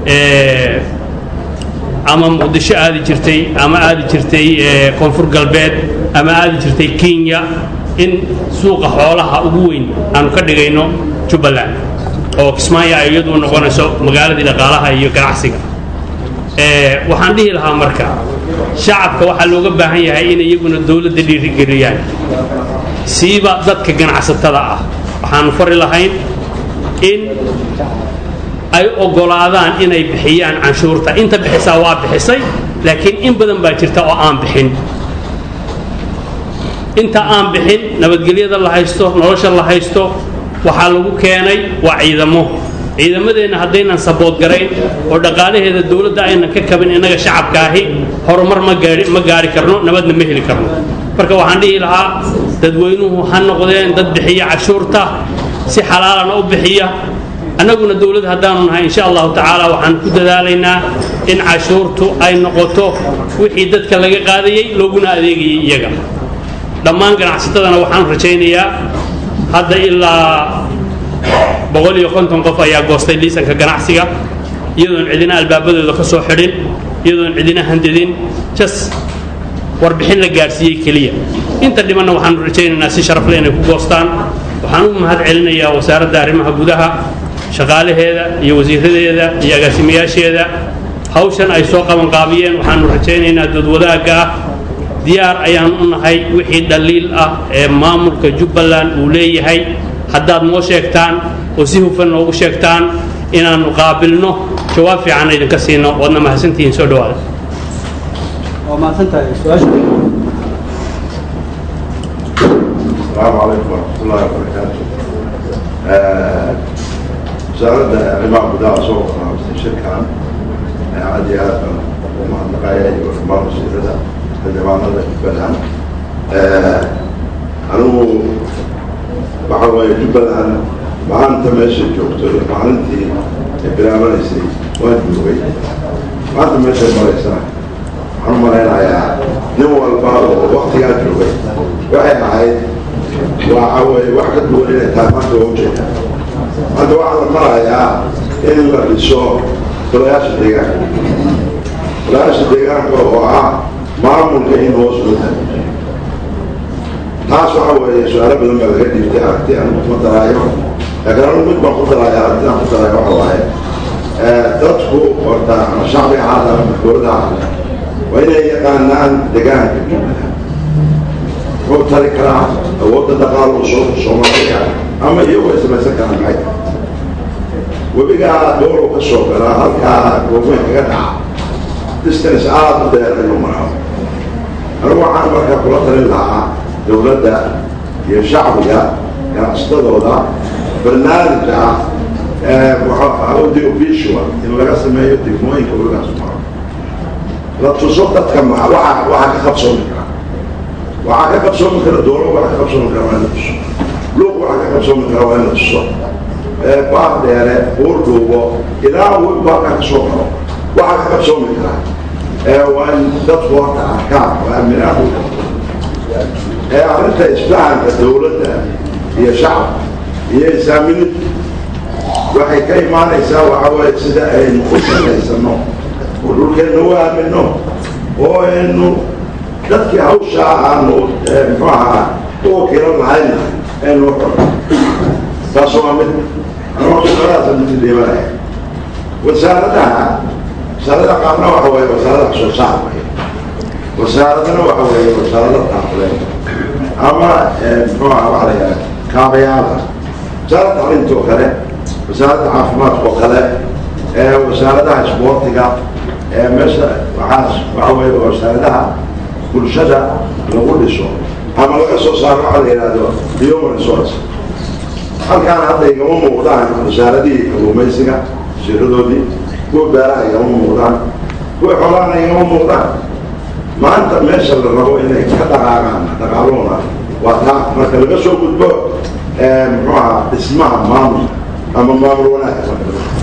ama Muqdisho aadi jirtay ama aadi jirtay koonfur galbeed ama aadi jirtay Kenya in suuqa xoolaha ugu weyn aanu ka dhigayno Jubbaland oo Kismaayo ay iyadu noqonayso magaaladii dhaqaalaha iyo ganacsiga waxaan dhihi lahaa marka shacabka waxa looga baahan yahay in iyaguna dawladda dhiirigeliyaan siiba dadka ganacsatada ah waxaan fari lahayn in ay ogolaadaan inay bixiyaan canshuurta inta bixisaa waa bixisay laakiin in badan baa jirta oo aan bixin inta aan bixin nabadgelyada la haysto nolosha la haysto waxa lagu keenay waa ciidamadeena haddaynan sabood garayn oo dhaqaalaheeda dawladda aynan ka kabin inaga shacabka ahi horumar ma gaari karno nabadna ma heli karno marka waxaan dhihi lahaa dadweynuhu ha noqdeen dad bixiya cashuurta si xalaalana u bixiya annaguna dawladda haddaanu nahay insha Allah taala waxaan ku dadaalaynaa in cashuurtu ay noqoto wixii dadka laga qaadayay looguna adeegayay iyaga dhammaan ganacsatadana waxaan rajaynayaa hadda ilaa 150 qof ayaa goostay liisanka ganacsiga iyadoon cidina albaabadooda ka soo xidhin iyadoon cidina handadin just warbixin la gaarsiiyay kaliya inta dhimanna waxaan rajaynaynaa si sharaf leh inay ku goostaan waxaan u mahad celinayaa wasaaradda arrimaha gudaha shaqaalaheeda iyo wasiiradeeda iyo agaasimayaasheeda hawshan ay soo qaban qaabiyeen waxaanu rajaynaynaa dad wadaagga ah diyaar ayaan u nahay wixii dhaliil ah ee maamulka Jubbaland uu leeyahay haddaad noo sheegtaan oo si hufan noogu sheegtaan inaanu qaabilno jawaab fiican idinka siino wadna mahadsantihiin soo dhawaada السلام عليكم ورحمة الله وبركاته. وزارة الرماء بدأ صوت شركة عادي هذا ومع النقايا وفمار السيدة الجماعة الله يقبلها. أنا بحاول يقبلها مع أنت ماشي جوكتور مع أنت بلا مرسي وين بوي ما أنت ماشي مرسي waxaan u malaynayaa nin walba oo waktigaa joogay waxay ahayd waxa weeye wax ka duwan inay tahay maanta waa ujeeda maanta waxaa la marayaa in la dhiso golayaasha deegaanka golayaasha deegaanka oo ah maamulka in hoos loo taagto taas waxa weeye su-aalo badan baa laga dhiibtay aragti aan kuma daraayo laakiin anu mid baan ku daraayo aragti aan ku daraayo waxa waaye dadku horta ama shacbiga haada ama dowladda haada waa inay yaqaanaan deegaanka jumlada wuxuu tari karaa awoodda dhaqaalo soomaaliya ama iyagu ay samaysan karaan maxay webigaa dowlow ka soo galaa halkaa goobweyn kaga dhaca distance aada u dheer inuu maro anigu waxaan markaa kula talin lahaa dowladda iyo shacbiga ganacsatadooda barnaamij ah audio visual in laga sameeyo degmooyinka webigaas maro la tuso dadka waxaa ka qabsoomi kara waxaa ka qabsoomi kara dowlo waxaa ka qabsoomi kara waa in la tuso luuq waxaa ka qabsoomi kara waa in la tuso baar dheere buur dhuubo ilaa webbaarkaa ka soo galo waxaa ka qabsoomi kara waa in dadku horta arkaan waa aaminaan arrinta isfahanka dowladda iyo shacabka iyo isaaminid waxay ka imaanaysaa waxa weeye sida aynu u samaysano oo dhulkeenna u aamino oo aynu dadkii hawshaa aanu muxuu ahaa u wakiilan lahayna aynu u xorno taas waa mid anoo shaqadaasa mid dhiibanaya wasaaradaha qaarna waxa weeye wasaarada wax soo saar weeye wasaaradana waxa weeye wasaarada taakuleen ama muxuu ahaa waxa la yidhaha kaabayaala wasaaradda arrinta oo kale wasaaradda caafimaadka oo kale wasaaradaha isboortiga meesha waxa weeye wasaaradaha bulshada lagu dhiso ama laga soo saaro waxa la yidhaahdo human resource halkaana hadda igama muuqdaan wasaaradihii kalluumaysiga shiradoodii kuwa beeraha igama muuqdaan kuwa xoolahana igama muuqdaan maanta meesha la rabo inay ka dhaqaagaan dhaqaaloona waa taa marka laga soo gudbo muxuu ahaa dhismaha maamul ama maamul wanaagga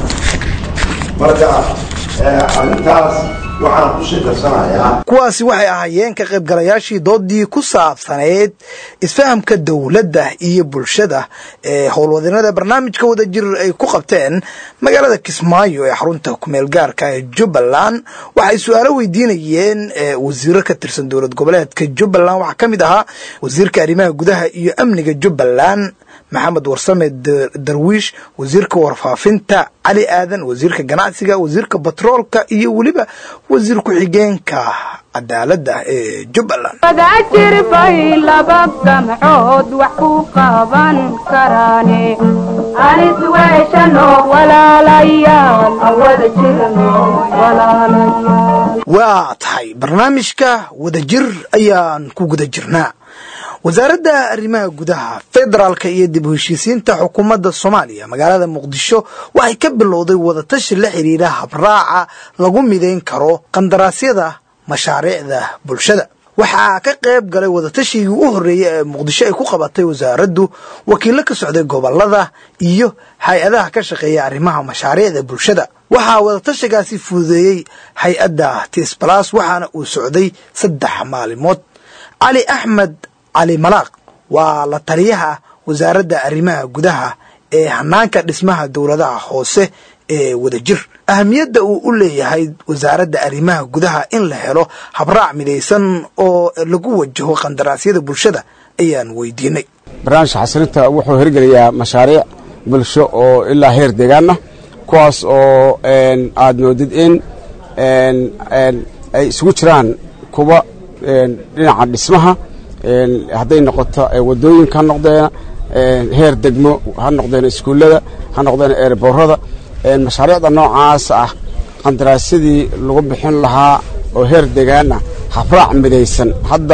marka arrintaas waxaan kusii darsanayaa kuwaasi waxay ahaayeen ka qaybgalayaashii doodii ku saabsaneyd isfahamka dowladda iyo bulshada ee howlwadeenada barnaamijka wadajir ay ku qabteen magaalada Kismaayo ee xarunta kumeel gaarka ee Jubbaland waxay su'aalo weydiinayeen wasiirka ka tirsan dowlad goboleedka Jubbaland waxa kamid ahaa wasiirka arrimaha gudaha iyo amniga Jubbaland محمد ورسمة درويش وزيرك ورفافنتا علي آذن وزيرك جناسية وزيرك بترولك إيه ولبا وزيرك حجينك عدالة جبلان فذاكر فايلا بابك محود وحقوق بان كراني أني سويشنو ولا ليال أود جرنو ولا ليال واتحي برنامجك ودجر أيان كوكو جرنا wasaaradda arrimaha gudaha federaalka iyo dib u heshiisiinta xukuumadda Soomaaliya magaalada Muqdisho waxay ka bilowday wadatashi la xiriira habraaca lagu mideyn karo qandaraasyada mashaariicda bulshada waxaa ka qayb galay wadatashigii u horeeyay ee Muqdisho ay ku qabatay wasaaraddu wakiilo ka socday gobolada iyo hay'adaha ka shaqeeya arrimaha mashaariicda bulshada waxaa wadatashigaasi fududeeyay hay'adda TIS Plus waxaana uu socday 3 maalmood Ali Ahmed علي ملاق ولا تريها وزارة arrimaha gudaha ee hanaanka dhismaha dawladaha hoose ee wadajir ahamiyada uu u leeyahay wasaaradda arrimaha gudaha in la helo habraac midaysan oo lagu wajaho qandaraasyada bulshada ayaan weydiinay barnaamijka xasilinta wuxuu hirgeliyaa mashaariic bulsho oo ilaa heer deegaana kuwaas oo aad moodid in ay isugu jiraan kuwa dhinaca dhismaha hadday noqoto wadooyinka ha noqdeen heer degmo ha noqdeen iskuulada ha noqdeen airportada mashaariicda noocaas ah qandaraasyadii lagu bixin lahaa oo heer deegaana habraac midaysan hadda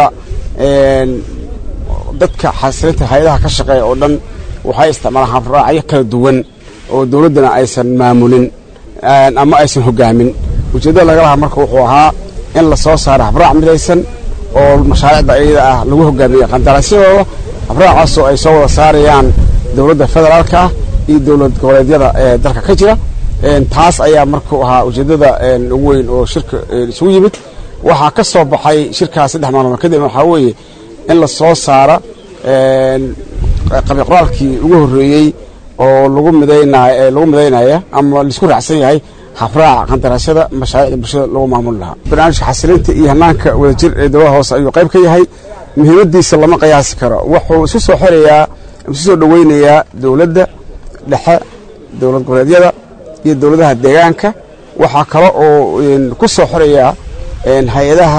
dadka xasilinta hay'adaha ka shaqeeya oo dhan waxay isticmaalaan habraacyo kala duwan oo dawladdana aysan maamulin ama aysan hogaamin ujeeddada laga lahaa marka wuxuu ahaa in la soo saaro habraac midaysan oo mashaariicda ayada ah lagu hogaamiyo qandaraasyadooda habraacaas oo ay soo wada saarayaan dawladda federaalka iyo dawlad goboleedyada ee dalka ka jira taas ayaa markuu ahaa ujeedada ugu weyn oo shirka isugu yimid waxaa ka soo baxay shirkaas 3 maalmood kadib waxaa weeye in la soo saara qabiqraalkii ugu horeeyay oo lagu midaynaya ama la isku raacsan yahay habraaca qandaraasyada mashaariicda bulshada lagu maamul lahaa barnaamijka xasilinta iyo hanaanka wadajir ee dowladda hoose ayuu qayb ka yahay muhiimadiisa lama qiyaasi karo wuxuu isu soo xoreeyaa isu soo dhaweynayaa dowladda dhexe dowlad goboleedyada iyo dowladaha deegaanka waxaa kale oo ku soo xoreeyaa hay-adaha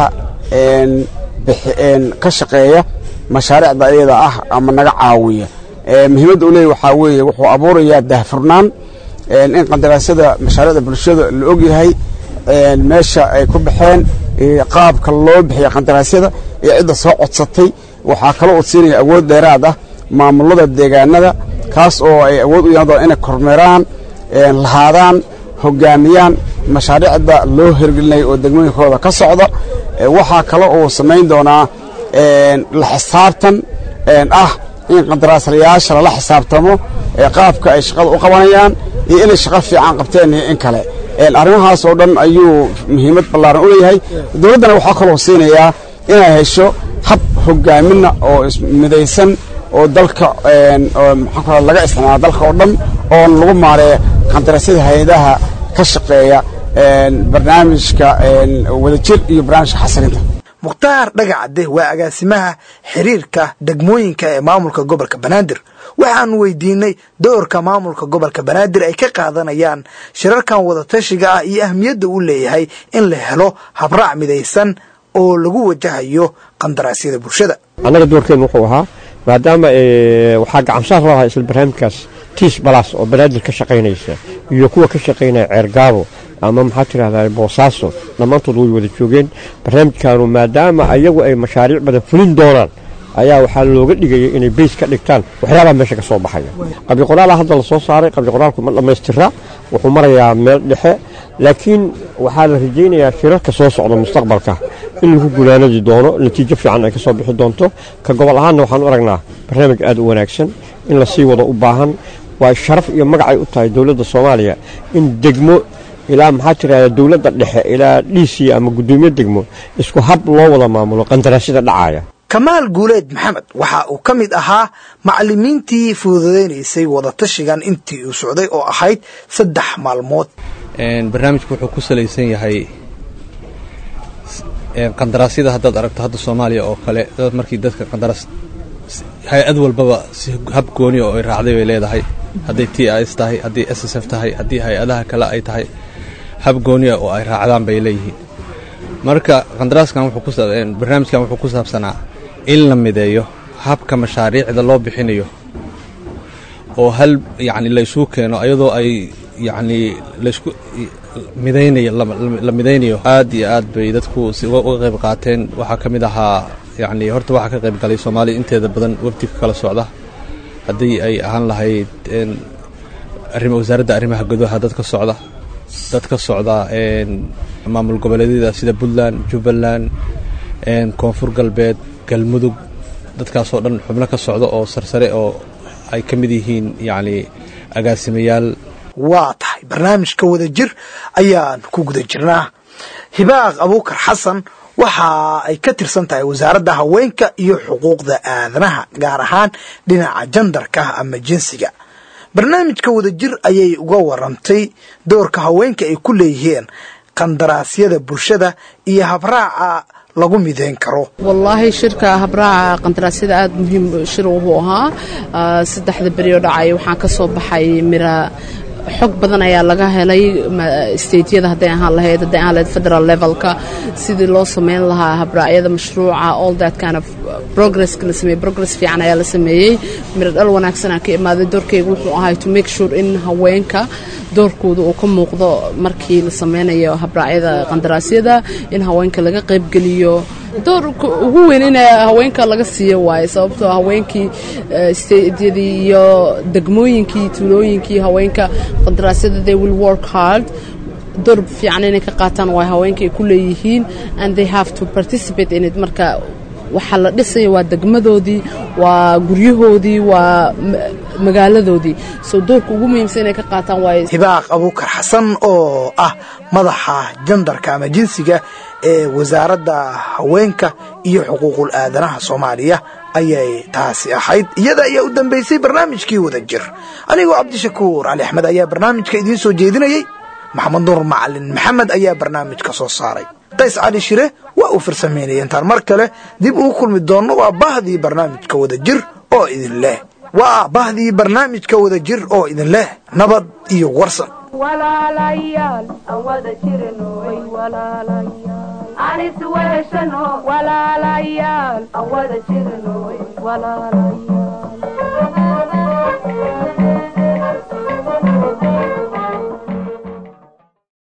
ka shaqeeya mashaariicda iyada ah ama naga caawiya muhiimadda uu leeyahay waxaa weeye wuxuu abuurayaa daahfurnaan in qandaraasyada mashaariicda bulshada la og yahay meesha ay ku baxeen qaabka loo bixiya qandaraasyada ee cidda soo codsatay waxaa kaloo uu siinaya awood dheeraad ah maamulada deegaanada kaas oo ay awood u yeelan doonaan inay kormeeraan lahaadaan hogaamiyaan mashaariicda loo hirgelinayo oo degmooyinkooda ka socda waxaa kale uu samayn doonaa la xisaabtan ah in qandaraaslayaasha lala xisaabtamo qaabka ay shaqada u qabanayaan iyo inay shaqo fiican qabteen iyo in kale arrimahaas oo dhan ayuu muhiimad ballaaran u leeyahay dowladdana waxaa kaloo siinayaa inay hesho hab hogaamina oo midaysan oo dalka maxaa laga isticmaala dalka oo dhan oo lagu maareeyo qandaraasyada hay-adaha ka shaqeeya barnaamijka wadajir iyo barnaamijka xasilinta mukhtaar dhagacade waa agaasimaha xiriirka degmooyinka ee maamulka gobolka banaadir waxaan weydiinay doorka maamulka gobolka banaadir ay ka qaadanayaan shirarkan wadatashiga ah iyo ahmiyadda uu leeyahay in la helo habraac midaysan oo lagu wajahayo qandaraasyada bulshada annaga doorkeenu wuxuu ahaa maadaama waxaa gacansaar loo ahaa isla barnaamijkaas tiis balaas oo banaadir ka shaqaynaysa iyo kuwa ka shaqaynaya ceergaabo ama maxaa tirahdaa boosaaso dhammaantood way wada joogeen barnaamijkaanu maadaama ayagu ay mashaariic badan fulin doonaan ayaa waxaa looga dhigayay inay bays ka dhigtaan waxyaabaha meesha ka soo baxaya qabiqoraala hadda la soo saaray qabiqoraalku ma dhammaystira wuxuu marayaa meel dhexe laakiin waxaa la rajaynayaa shirarka soo socda mustaqbalka in lagu guulaanadi doono natiijo fiican ay ka soo bixi doonto ka gobol ahaanna waxaan u aragnaa barnaamij aad u wanaagsan in la sii wado u baahan waa sharaf iyo magacay u tahay dowladda soomaaliya in degmo ilaa maxaa tirahdaa dowladda dhexe ilaa dhiisiya ama guddoomiye degmo isku hab loo wada maamulo qandaraasyada dhacaya kamaal guuleed maxamed waxa uu ka mid ahaa macallimiintii fududaynaysay wadatashigan intii uu socday oo ahayd 3 maalmood barnaamijku wuxuu ku salaysan yahay qandaraasyada haddaad aragto hadda soomaaliya oo kale markii dadka qandaraas hay-ad walbaba si hab gooni oo ay raacday bay leedahay hadday TIS tahay haddii SSF tahay haddii hay-adaha kale ay tahay hab gooniya oo ay raacdaan bay leeyihiin marka qandaraaskan barnaamijkan wuxuu ku saabsanaa in la mideeyo habka mashaariicda loo bixinayo oo hal yacni la isugu keeno ayadoo ay yacni laisku midaynayo la midaynayo aad iyo aad bay dadku uga qayb qaateen waxaa ka mid ahaa yacni horta waxaa ka qayb galay soomaaliya inteeda badan wafdi kala socda haddii ay ahaan lahayd wasaaradda arrimaha gudaha dad ka socda maamul goboleedyada sida puntland jubbaland koonfur galbeed galmudug dadkaasoo dhan xubno ka socda oo sarsare oo ay ka mid yihiin yacni agaasimayaal waa tahay barnaamijka wadajir ayaan ku guda jirnaa hibaaq abuukar xasan waxa ay ka tirsan tahay wasaaradda haweenka iyo xuquuqda aadanaha gaar ahaan dhinaca jandarka ama jinsiga barnaamijka wadajir ayay uga warantay doorka haweenka ay ku leeyihiin qandaraasyada bulshada iyo habraaca lagu mideyn karo wallaahi shirka habraaca qandaraasyada aad muhiim shir uu ahaa 3 beri oo dhacay waxaan ka soo baxay mira xog badan ayaa laga helay stateyada hadday ahaan lahayd federal levelka sidii loo sameyn lahaa habraacyada mashruuca all that kind of progress fiican ayaa la sameeyey miro dhal wanaagsan ka imaaday doorkaygu wuxuu ahaa to make sure in haweenka doorkooda uu ka muuqdo markii la sameynayo habraacyada qandaraasyada in haweenka laga qaybgeliyo doorka ugu weyn in haweenka laga siiyo waaye sababtoo haweenkii stateyadii iyo degmooyinkii tuulooyinkii haweenka qandaraasyada they will work hard door fiican inay ka qaataan waa haweenka ay ku leeyihiin and they have to participate in it marka waxa la dhisay waa degmadoodii waa guryahoodii waa magaaladoodii soo doorka ugu muhiimsan inay ka qaataan waaye hibaaq abuukar xasan oo ah madaxa jandarka ama jinsiga ee wasaaradda haweenka iyo xuquuqul aadanaha Soomaaliya ayay taasi ahayd iyada ayaa u dambeysay barnaamijkii Wadajir anigoo Cabdishakuur Ali Axmed ayaa barnaamijka idiin soo jeedinayay maxamed nuur macalin maxamed ayaa barnaamijka soo saaray qays cali shire waa uu farsameeyay intaan mar kale dib ugu kulmi doono waa bahdii barnaamijka Wadajir oo idin leh nabad iyo warsan walaalayaal aan wada jirno way walaalayaal anis weeshano walaalayaal aan wada jirno way walaalayaal